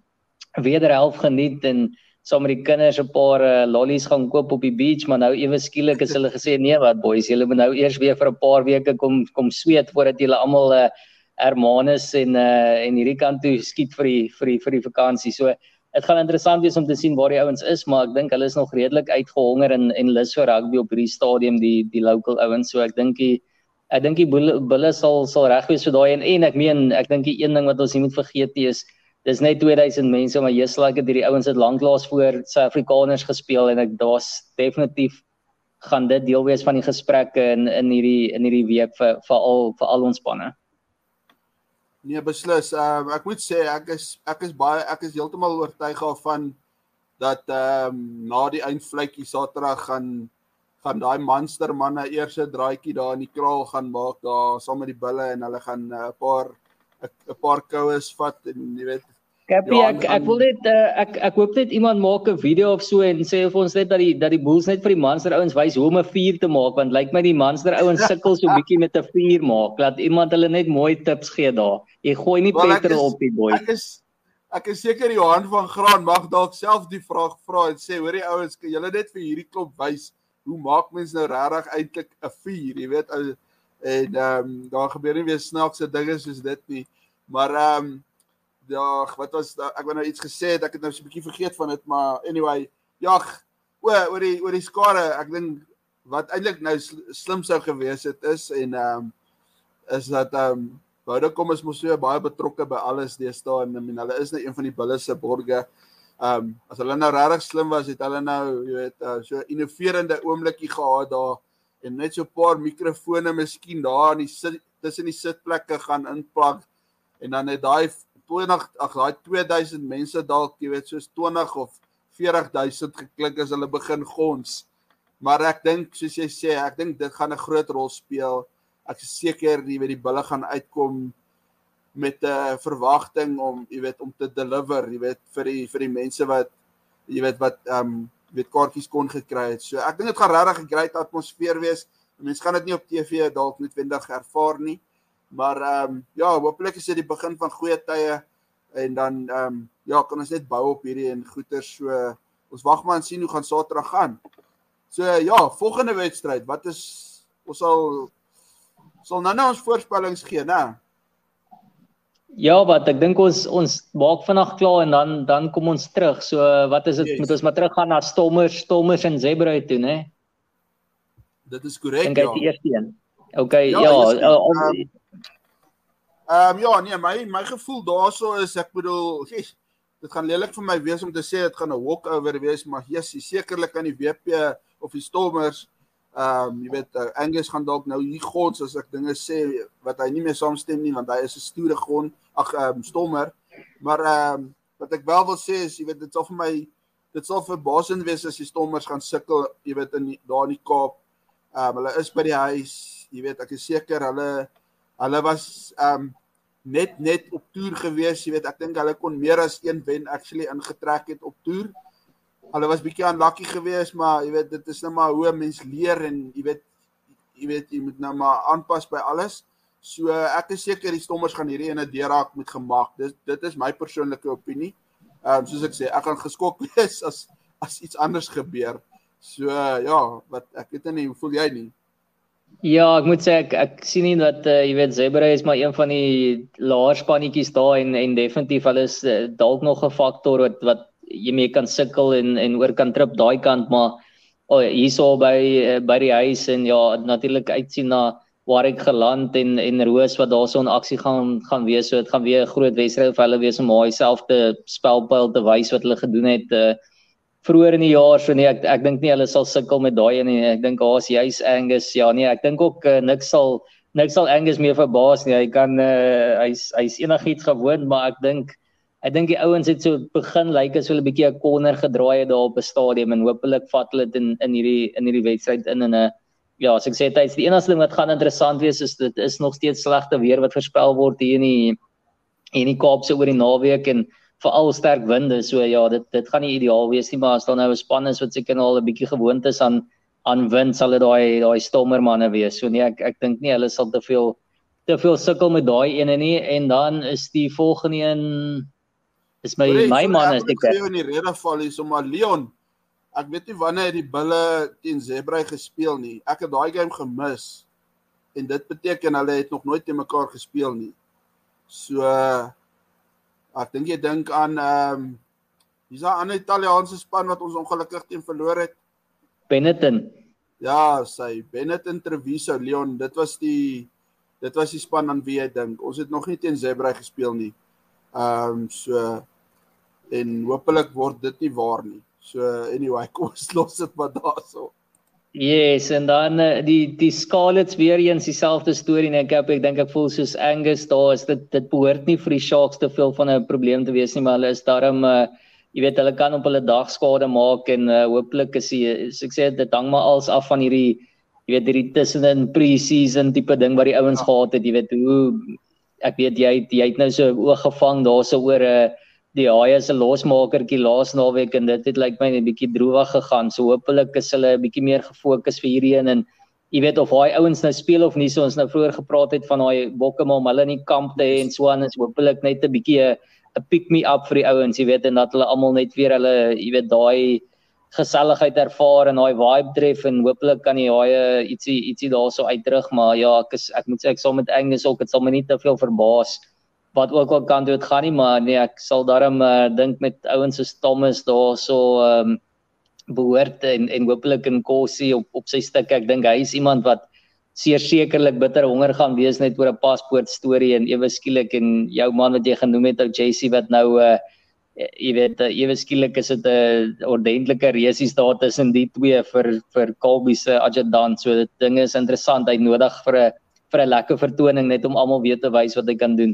wederhelft geniet en saam met die kinders 'n paar lollies gaan koop op die beach, maar nou ewe skielik is hulle gesê nee wat boys, julle moet nou eers weer vir 'n paar weke kom sweet voordat julle almal Hermanus en hierdie kant toe skiet vir die vakansie. So dit gaan interessant wees om te sien waar die ouens is, maar ek dink hulle is nog redelik uitgehonger en lus vir rugby op hierdie stadium die local ouens. So ek dink die bulle sal reg wees vir daai en ek dink die een ding wat ons nie moet vergeet is dis net 2000 mense, maar Jesus like dit hierdie ouens het lanklaas voor Suid-Afrikaners gespeel en ek daar's definitief gaan dit deel wees van die gesprekke in hierdie week vir al ons spanne. Nee, beslis. Ek moet sê ek is heeltemal oortuig daarvan dat na die eindvletjie Saterdag gaan daai Munster manne eers 'n draaitjie daar in die kraal gaan maak daar saam met die bulle en hulle gaan 'n paar koues vat en jy weet. Cappy, ek wil net ek hoop net iemand maak 'n video of so en sê vir ons net dat die Bulls net vir die Munster ouens wys hoe om 'n 4 te maak want lyk my die Munster ouens sukkel so 'n bietjie met 'n 4 maak. Laat iemand hulle net mooi tips gee daar. Jy gooi nie petrol op die boy. Ek is seker Johan van Graan mag dalk self die vraag vra en sê hoor die ouens, kan julle net vir hierdie klop wys hoe maak mens nou regtig eintlik 'n 4, jy weet, en daar gebeur nie weer snaakse dinge soos dit nie. Maar ja, wat was ek wou nou iets gesê het, ek het nou so 'n bietjie vergeet van dit, maar anyway, ja, oor die skare, ek dink wat eintlik nou slim sou gewees het is is dat Vodacom is mos so baie betrokke by alles deesdae en hulle is nou een van die bulle se borge. As hulle nou regtig slim was, het hulle nou, jy weet, so 'n innoverende oomblikie gehad daar en net so 'n paar mikrofone miskien daar tussen die sitplekke gaan inplak en dan het daai 2000 mense dalk, jy weet, soos 20 of 40,000 geklink as hulle begin gons. Maar ek dink, soos jy sê, ek dink dit gaan 'n groot rol speel. Ek is seker, jy weet, die bulle gaan uitkom met 'n verwagting om te deliver, jy weet, vir die mense wat kaartjies kon gekry het. So ek dink dit gaan regtig 'n great atmosfeer wees. Mense gaan dit nie op TV dalk noodwendig ervaar nie. Maar ja, hopelik is dit die begin van goeie tye en dan kan ons net bou op hierdie en goeters so. Ons wag maar en sien hoe gaan Saterdag gaan. So ja, volgende wedstryd, wat is ons sal nou ons voorspellings gee, né? Ja, wat ek dink ons maak vandag klaar en dan kom ons terug. So wat is dit? Yes. Moet ons maar teruggaan na Stommers en Zebra toe, né? Dit is korrek, Dink hy is ja. die eerste een. Okay, Ja, ja, nee, my gevoel daarso is, ek bedoel, dit gaan lelik vir my wees om te sê dit gaan 'n walkover wees, maar sekerlik aan die WP of die Stormers, jy weet, Angus gaan dalk nou hier gods as ek dinge sê wat hy nie meer saamstem nie, want hy is 'n stoere Stormer, maar wat ek wel wil sê is, jy weet, dit sal verbasend wees as die Stormers gaan sukkel, jy weet, daar in die Kaap. Hulle is by die huis, jy weet, ek is seker hulle was net op toer gewees, jy weet, ek dink hulle kon meer as een wen actually ingetrek het op toer. Hulle was bietjie unlucky gewees, maar jy weet, dit is nou maar hoe 'n mens leer en jy weet jy moet nou maar aanpas by alles. So ek is seker die Stormers gaan hierdie ene deurraak met gemak. Dit is my persoonlike opinie. Soos ek sê, ek gaan geskok wees as iets anders gebeur. So ja, wat ek weet nie, hoe voel jy nie? Ja, ek moet sê ek sien nie dat jy weet Zebra is maar een van die laer spannetjies daar en definitief hulle is dalk nog 'n faktor wat jy mee kan sukkel en oor kan trip daai kant, maar hierso by die huis en ja, natuurlik uitsien na waar ek geland en Roos wat daarso in aksie gaan wees. So dit gaan weer 'n groot wedstryd vir hulle wees om daai selfde spelpyl te wys wat hulle gedoen het vroeër in die jaar. So nee, ek dink nie hulle sal sukkel met daai nie. Ek dink daar's juis Angus. Ja nee, ek dink ook niks sal Angus meer verbaas nie. Hy kan hy's enigiets gewoond, maar ek dink die ouens het so begin lyk as hulle 'n bietjie 'n corner gedraai het daar op 'n stadion en hopelik vat hulle dit in hierdie wedstryd in en ja, as ek sê tyds die enigste ding wat gaan interessant wees is dit is nog steeds slegte weer wat voorspel word hier in die Kaapse oor die naweek en veral sterk winde. So ja, dit gaan nie ideaal wees nie, maar as daar nou 'n span is wat seker nou al 'n bietjie gewoond is aan wind, sal dit daai Stormermanne wees. So nee, ek dink nie hulle sal te veel sukkel met daai ene nie. En dan is die volgende een is my man is ek gee in die rede val hier sommer Leon. Ek weet nie wanneer het die Bulle teen Zebra gespeel nie. Ek het daai game gemis. En dit beteken hulle het nog nooit teen mekaar gespeel nie. So ek dink jy dink aan hier's 'n ander Italiaanse span wat ons ongelukkig teen verloor het. Benetton. Ja, sy Benetton Treviso, Leon, dit was die span aan wie jy dink. Ons het nog nie teen Zebra gespeel nie. So en hopelik word dit nie waar nie. So anyway, kom ons los dit maar daarso. Yes, en dan die Scarlets weer eens dieselfde storie en ek dink ek voel soos Angus daar is dit behoort nie vir die Sharks te veel van 'n probleem te wees nie, maar hulle is daarom jy weet hulle kan op hulle dag skade maak en hopelik is ek sê dit hang maar als af van hierdie jy weet hierdie tussenin pre-season tipe ding wat die ouens gehad het, jy weet hoe ek weet jy het nou so oog gevang daarso oor die Haie se losmakertjie laas naweek en dit het lyk my 'n bietjie droewig gegaan. So hopelik is hulle 'n bietjie meer gefokus vir hierdie een en jy weet of daai ouens nou speel of nie. So ons nou vroeër gepraat het van daai bokke maar om hulle in die kamp te hê en so aan is hopelik net 'n bietjie 'n pick me up vir die ouens, jy weet, en dat hulle almal net weer hulle jy weet daai geselligheid ervaar en daai vibe tref en hopelik kan die Haie ietsie daarso uitdruk, maar ja, ek moet sê ek sal met Angus ook, dit sal my nie te veel verbaas wat ook al kan dit gaan nie, maar nee, ek sal daarom dink met ouens soos Thomas daarso behoort en hopelik in Kossie op sy stuk. Ek dink hy is iemand wat sekerlik bitter honger gaan wees net oor 'n paspoort storie en ewe skielik en jou man wat jy genoem het ou JC wat nou jy weet ewe skielik is dit 'n ordentlike resies daar tussen die twee vir Colby se adjutant. So dit ding is interessant, hy nodig vir 'n lekker vertoning net om almal weer te wys wat hy kan doen.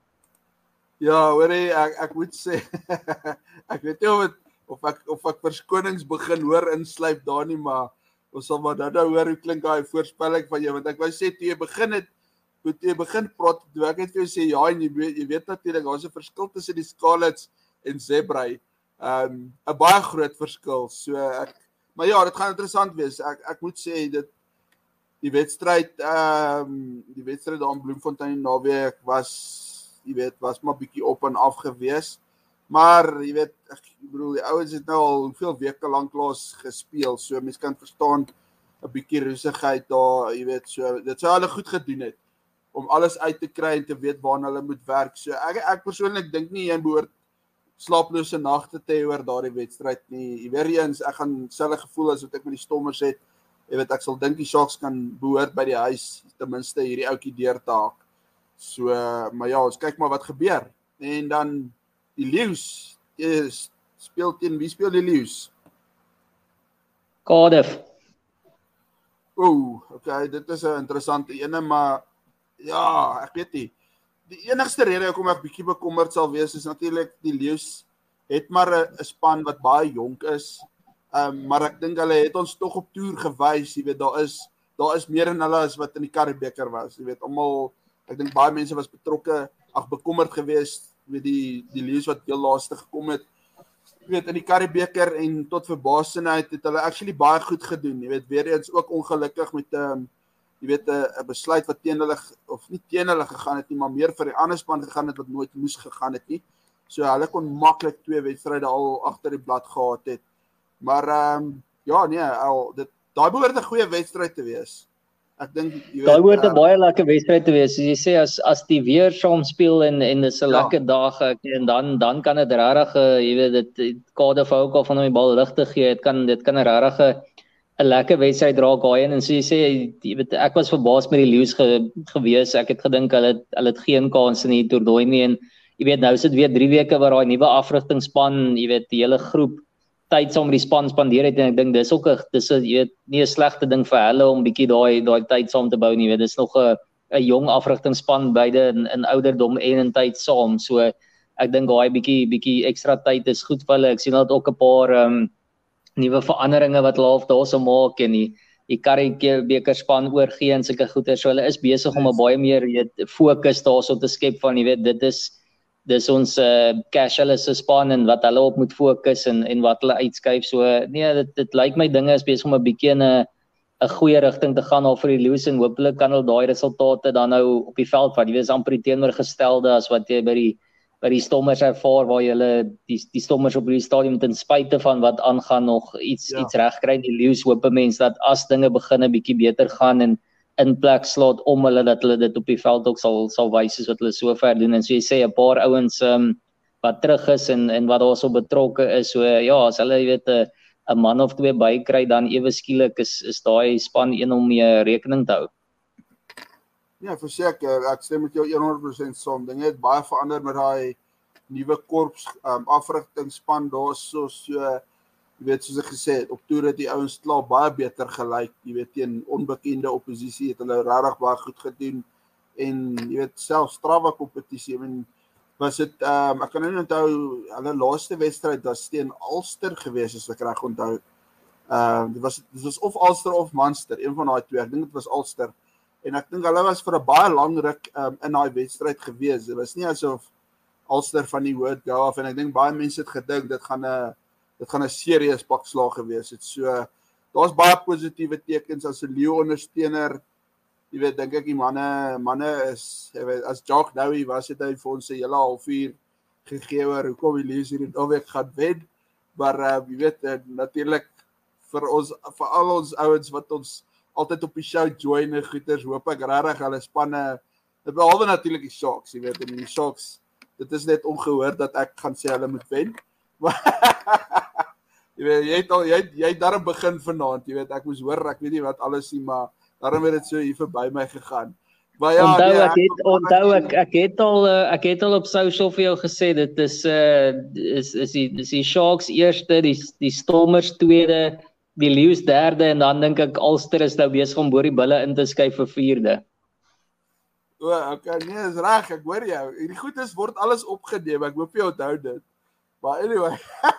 Ja, hoorie, ek moet sê ek weet nie of ek verskonings begin hoor insluip daar nie, maar ons sal maar nou hoor hoe klink daai voorspelling van jou, want ek wou sê toe jy begin praat, toe ek net vir jou sê ja, en jy weet natuurlik daar's 'n verskil tussen die Scarlets en Zebra. 'n baie groot verskil. So maar ja, dit gaan interessant wees. Ek moet sê die wedstryd daar in Bloemfontein naweek was maar bietjie op en af gewees. Maar jy weet, ek bedoel die ouens het nou al hoeveel weke lank laas gespeel, so mens kan verstaan 'n bietjie rusigheid daar, jy weet, so dit sou hulle goed gedoen het. om alles uit te kry en te weet waarna hulle moet werk. So ek persoonlik dink nie jy behoort slaaplose nagte te hê oor daardie wedstryd nie. Weer eens, ek gaan selfe gevoel as wat ek met die Stormers het. Jy weet, ek sal dink die Sharks kan behoort by die huis ten minste hierdie ouetjie deur te haak. So, maar ja, ons kyk maar wat gebeur. En dan die Leeu's speel teen wie speel die Leeu's? Cardiff. Okay, dit is 'n interessante ene, maar ja, ek weet nie. Die enigste rede hoekom ek bietjie bekommerd sal wees is natuurlik die Leeu's het maar 'n span wat baie jonk is. Maar ek dink hulle het ons tog op toer gewys, jy weet, daar is meer in hulle as wat in die Karibeker was. Jy weet, almal, ek dink baie mense was bekommerd geweest met die Leeu's wat heel laaste gekom het. Jy weet, in die Karibeker en tot verbaasendheid het hulle actually baie goed gedoen. Jy weet, weer eens ook ongelukkig met jy weet 'n besluit wat teen hulle of nie teen hulle gegaan het nie, maar meer vir die ander span gegaan het wat nooit moes gegaan het nie. So hulle kon maklik 2 wedstryde al agter die blad gehad het. Maar ja, nee, daai behoort 'n goeie wedstryd te wees. Ek dink jy weet daai behoort 'n baie lekker wedstryd te wees. Soos jy sê, as die weer saam speel en dis 'n lekker dag en dan kan dit regtig jy weet dit Cardiff ook al van om die bal lig te gee. Dit kan regtig 'n lekker wedstryd raak daai en so jy sê jy weet ek was verbaas met die Leeu's gewees. Ek het gedink hulle het geen kans in die toernooi nie en jy weet nou is dit weer 3 weke waar daai nuwe afrigtingspan, jy weet die hele groep tyd saam met die span spandeer het en ek dink dis ook jy weet nie 'n slegte ding vir hulle om bietjie daai tyd saam te bou nie. Jy weet dis nog 'n jong afrigtingspan beide in ouderdom en in tyd saam. So ek dink daai bietjie ekstra tyd is goed vir hulle. Ek sien dat ook 'n paar nuwe veranderinge wat hulle half daarso maak en die Karibeker span oorgee en sulke goeie. So hulle is besig om 'n baie meer fokus daarso te skep van jy weet dis ons Cashless se span en wat hulle op moet fokus en wat hulle uitskuif. So nee, dit lyk my dinge is besig om 'n bietjie in 'n goeie rigting te gaan al vir die Leeu's en hopelik kan hulle daai resultate dan nou op die veld vat. Jy weet amper die teenoorgestelde as wat jy by die Stormers ervaar waar jy die Stormers op die stadion ten spyte van wat aangaan nog iets regkry. Die Leeu's hoop mense dat as dinge begin 'n bietjie beter gaan en in plek slaat om hulle dat hulle dit op die veld ook sal wys soos wat hulle sover doen en so jy sê 'n paar ouens wat terug is en wat daarso betrokke is. So ja, as hulle jy weet 'n man of 2 bykry dan ewe skielik is daai span een om mee rekening te hou. Ja, verseker, ek stem met jou 100% saam. Dinge het baie verander met daai nuwe korps afrigtingsspan daarso so jy weet soos ek gesê het, op toer het die ouens klaar baie beter gelyk, jy weet teen onbekende opposisie het hulle regtig baie goed gedoen en jy weet selfs strawwe kompetisie. Was dit ek kan nie onthou hulle laaste wedstryd was teen Ulster gewees as ek reg onthou. Dit was of Ulster of Munster, een van daai twee. Ek dink dit was Ulster. En ek dink hulle was vir 'n baie lang ruk in daai wedstryd gewees. Dit was nie asof Ulster van die hoed go af en ek dink baie mense het gedink dit gaan 'n serieus pakslag gewees het. So daar's baie positiewe tekens as 'n Leeu ondersteuner. Jy weet dink ek die manne is jy weet as Jock Douwie was het hy vir ons 'n hele halfuur gegee oor hoekom die Leeu's hierdie naweek gaan wen. Maar jy weet natuurlik vir al ons ouens wat ons altyd op die show join en goeters hoop ek regtig hulle spanne behalwe natuurlik die Sharks, jy weet en die Sharks dit is net ongehoord dat ek gaan sê hulle moet wen. Jy weet jy het daarom begin vanaand, jy weet ek moes hoor, ek weet nie wat alles nie, maar daarom het dit so hier verby my gegaan. Maar ja, ek het al op social vir jou gesê dit is die Sharks eerste, die Stormers tweede, die Leeu's derde en dan dink ek Ulster is nou besig om boor die bulle in te skuif vir vierde. Okay, nee, is reg, ek hoor jou. Hierdie goedes word alles opgeneem. Ek hoop jy onthou dit. Maar anyway.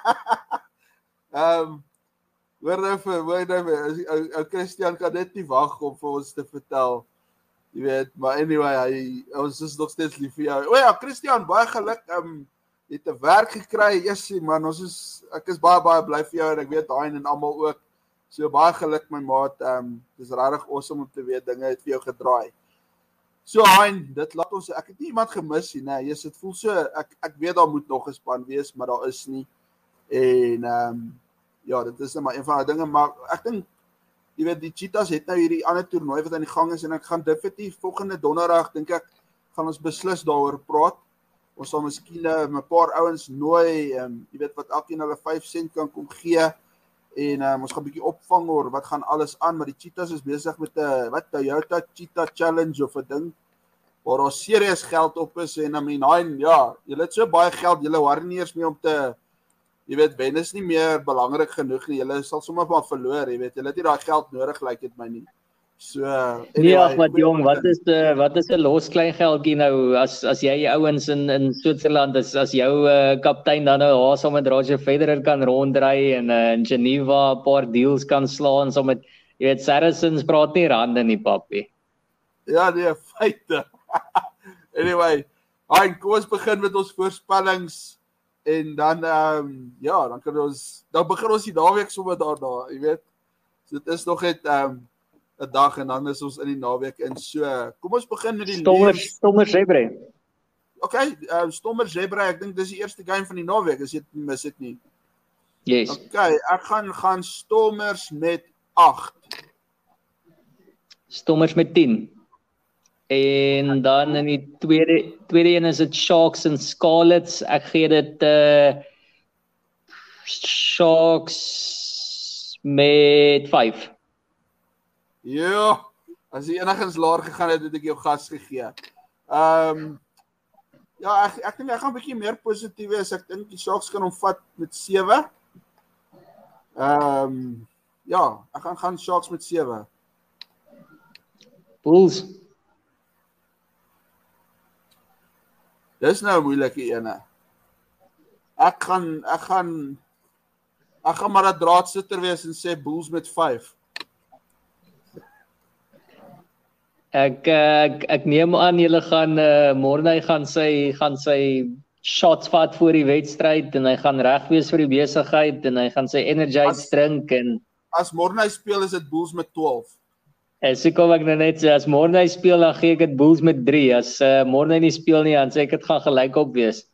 Hoor nou Christian kan net nie wag om vir ons te vertel. Jy weet, maar anyway, ons is nog steeds lief vir jou. O ja, Christian, baie geluk. Jy het 'n werk gekry. Jessie man, ek is baie bly vir jou en ek weet Hein en almal ook. So baie geluk my maat. Dis regtig awesome om te weet dinge het vir jou gedraai. So Hein, dit laat ons ek het nie iemand gemis nie, nee. Dit voel so ek weet daar moet nog 'n span wees, maar daar is nie. En ja, dit is net maar een van die dinge, maar ek dink jy weet die Cheetahs het nou hierdie ander toernooi wat aan die gang is en ek gaan definitief volgende donderdag dink ek gaan ons beslis daaroor praat. Ons sal miskien 'n paar ouens nooi, jy weet wat elkeen hulle 5 sent kan kom gee en ons gaan 'n bietjie opvang oor wat gaan alles aan, maar die Cheetahs is besig met 'n Toyota Cheetah Challenge of 'n ding waar daar serieus geld op is en I mean, ja, julle het so baie geld, julle worry nie eers meer om te jy weet, wen is nie meer belangrik genoeg nie. Julle sal sommer maar verloor, jy weet. Julle het nie daai geld nodig lyk dit my nie. So, anyway, wat jong, wat is 'n los klein geldjie nou as jy ouens in Switserland as jou kaptein dan nou daar saam met Roger Federer kan rondry en in Geneva 'n paar deals kan slaan saam met jy weet Saracens praat nie rande nie, papi. Ja, nee, feite. Anyway, kom ons begin met ons voorspellings. En dan dan dan begin ons die naweek sommer daarna, jy weet. So dit is nog net 'n dag en dan is ons in die naweek in. So, kom ons begin met die Stommer Zebre. Okay, Stommer Zebre, ek dink dis die eerste game van die naweek, as jy mis dit nie. Yes. Okay, ek gaan Stommers met 8. Stommers met 10. En dan in die tweede een is dit Sharks en Scarlets. Ek gee dit Sharks met 5. Ja, as jy enigins laer gegaan het ek jou gas gegee. Ja, ek dink ek gaan 'n bietjie meer positief wees. Ek dink die Sharks kan hom vat met 7. Ja, ek gaan Sharks met 7. Bulls. Dis nou 'n moeilike ene. Ek gaan maar 'n draadsitter wees en sê Bulls met 5. Ek neem aan julle gaan Morne gaan sy shots vat voor die wedstryd en hy gaan reg wees vir die besigheid en hy gaan sy Energize drink en as Morne speel is dit Bulls met 12. So kom ek nou net sê, as Morne speel dan gee ek dit Bulls met 3. As Morne nie speel nie, dan sê ek dit gaan gelyk op wees.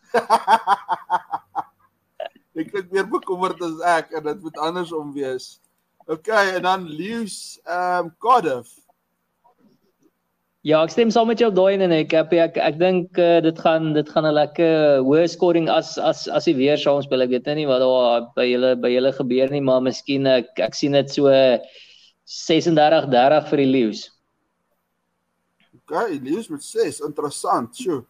Ek klink meer bekommerd as ek en dit moet andersom wees. Okay, en dan Lewis Cardiff. Ja, ek stem saam met jou daai en ek dink dit gaan 'n lekker hoë scoring as die weer saam speel. Ek weet nie wat daar by julle gebeur nie, maar miskien ek sien dit so 36-30 vir die Leeu's. Okay, Leeu's met 6, interessant. Sjoe.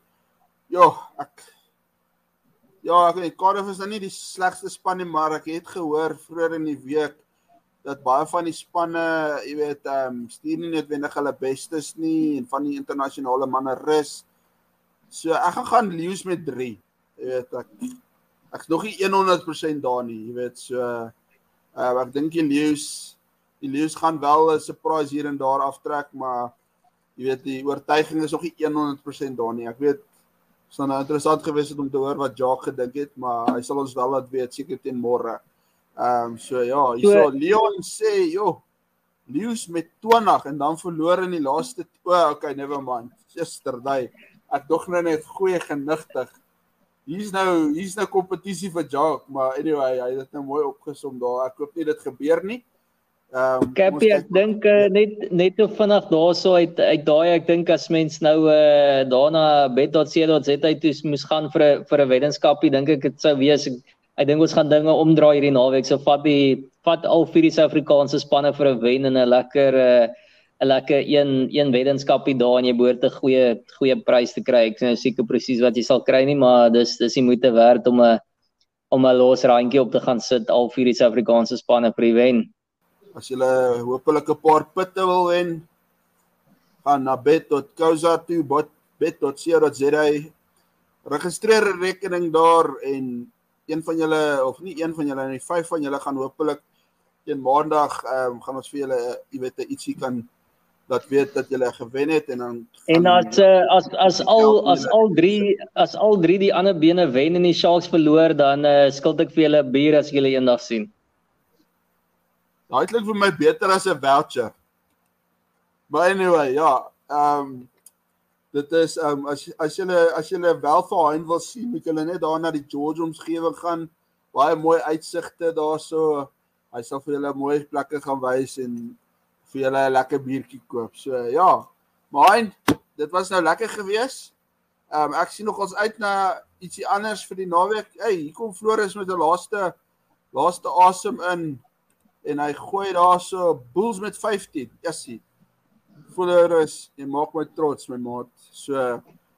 Ek weet Cardiff is nou nie die slegste span nie, maar ek het gehoor vroeër in die week dat baie van die spanne, jy weet, stuur nie noodwendig hulle bestes nie en van die internasionale manne rus. So ek gaan Leeu's met 3. Jy weet, ek's nog nie 100% daar nie, jy weet, so ek dink die Leeu's gaan wel 'n surprise hier en daar aftrek, maar jy weet die oortuiging is nog nie 100% daar nie. Ek weet is dan nou interessant gewees het om te hoor wat Jacques gedink het, maar hy sal ons wel laat weet seker teen môre. So ja, hierso Leon sê, Leeu's met 20 en dan verloor in die laaste okay, never mind. Yesterday. Ek dog nou net goeie genigtig. Hier's nou kompetisie vir Jacques, maar anyway, hy het dit nou mooi opgesom daar. Ek hoop nie dit gebeur nie. Kappie, ek dink net so vinnig daarso uit daai ek dink as mens nou daarna bet.co.za moes gaan vir 'n weddenskapie, dink ek dit sou wees. Ek dink ons gaan dinge omdraai hierdie naweek. So vat al 4 Suid-Afrikaanse spanne vir 'n wen en 'n lekker een weddenskapie daar en jy behoort 'n goeie prys te kry. Ek is nou seker presies wat jy sal kry nie, maar dis die moeite werd om 'n los randjie op te gaan sit al 4 Suid-Afrikaanse spanne vir die wen. As jy hopelik 'n paar putte wil wen, gaan na bet.co.za, registreer 'n rekening daar en een van julle of nie een van julle nie, 5 van julle gaan hopelik teen maandag gaan ons vir julle ietsie kan laat weet dat julle gewen het en dan as al drie die ander bene wen en die Sharks verloor, dan skuld ek vir julle 'n bier as julle eendag sien. Daai klink vir my beter as 'n voucher. But anyway, ja, dit is as julle wel vir Hein wil sien, moet julle net daar na die George omgewing gaan. Baie mooi uitsigte daarso. hy sal vir julle mooi plekke gaan wys en vir julle 'n lekker biertjie koop. So ja, maar dit was nou lekker gewees. Ek sien nog ons uit na ietsie anders vir die naweek. Hey, hier kom Floris met 'n laaste asem in en hy gooi daar so Bulls met 15. Jessie. Floris, jy maak my trots, my maat. So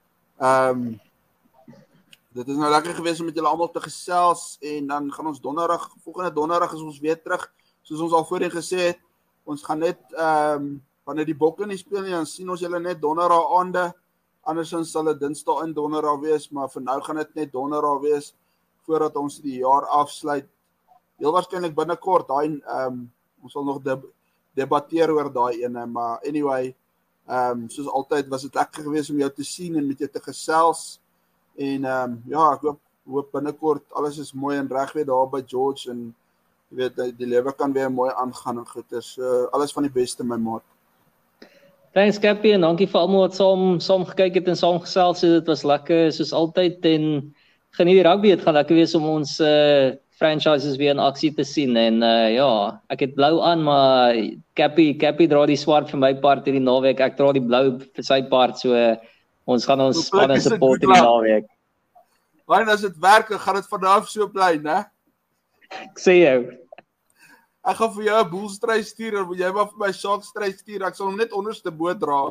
dit is nou lekker gewees om met julle almal te gesels en dan gaan ons volgende donderdag is ons weer terug, soos ons al voorheen gesê het. Ons gaan net wanneer die Bokke nie speel nie, dan sien ons julle net donderdag aande. Andersins sal dit Dinsdag en donderdag wees, maar vir nou gaan dit net donderdag wees voordat ons die jaar afsluit. Heel waarskynlik binnekort, ons sal nog debatteer oor daai ene, maar anyway, soos altyd was dit lekker geweest om jou te sien en met jou te gesels. En ja, ek hoop binnekort alles is mooi en reg weer daar by George en jy weet die lewe kan weer mooi aangaan en goed. So alles van die beste my maat. Thanks Cappy en dankie vir almal wat saam gekyk het en saam gesels het. Dit was lekker soos altyd en geniet die rugby. Dit gaan lekker wees om ons franchises weer in aksie te sien en ja, ek het blou aan, maar Cappy dra die swart vir my part hierdie naweek. Ek dra die blou vir sy part, so ons gaan ons spanne support hierdie naweek. Maar as dit werk, gaan dit vanaf so bly, né? Ek sê jou. Ek gaan vir jou 'n boelstry stuur en jy maar vir my Sharks stry stuur. Ek sal hom net onderste bo dra.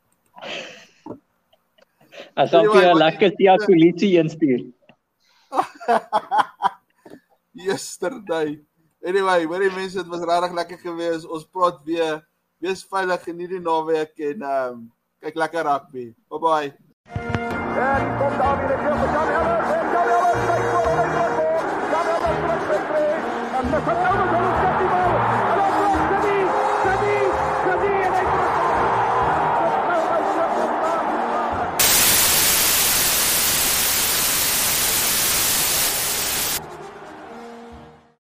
Ek sal vir jou 'n lekker Tia polisie instuur. Yesterday. Anyway, hoorie mense, dit was regtig lekker geweest. Ons praat weer. Wees veilig, geniet die naweek en kyk lekker rugby. Bye bye. En kom daar weer 'n keer vir Jan Ellis. En Jan Ellis kyk voor. En met 'n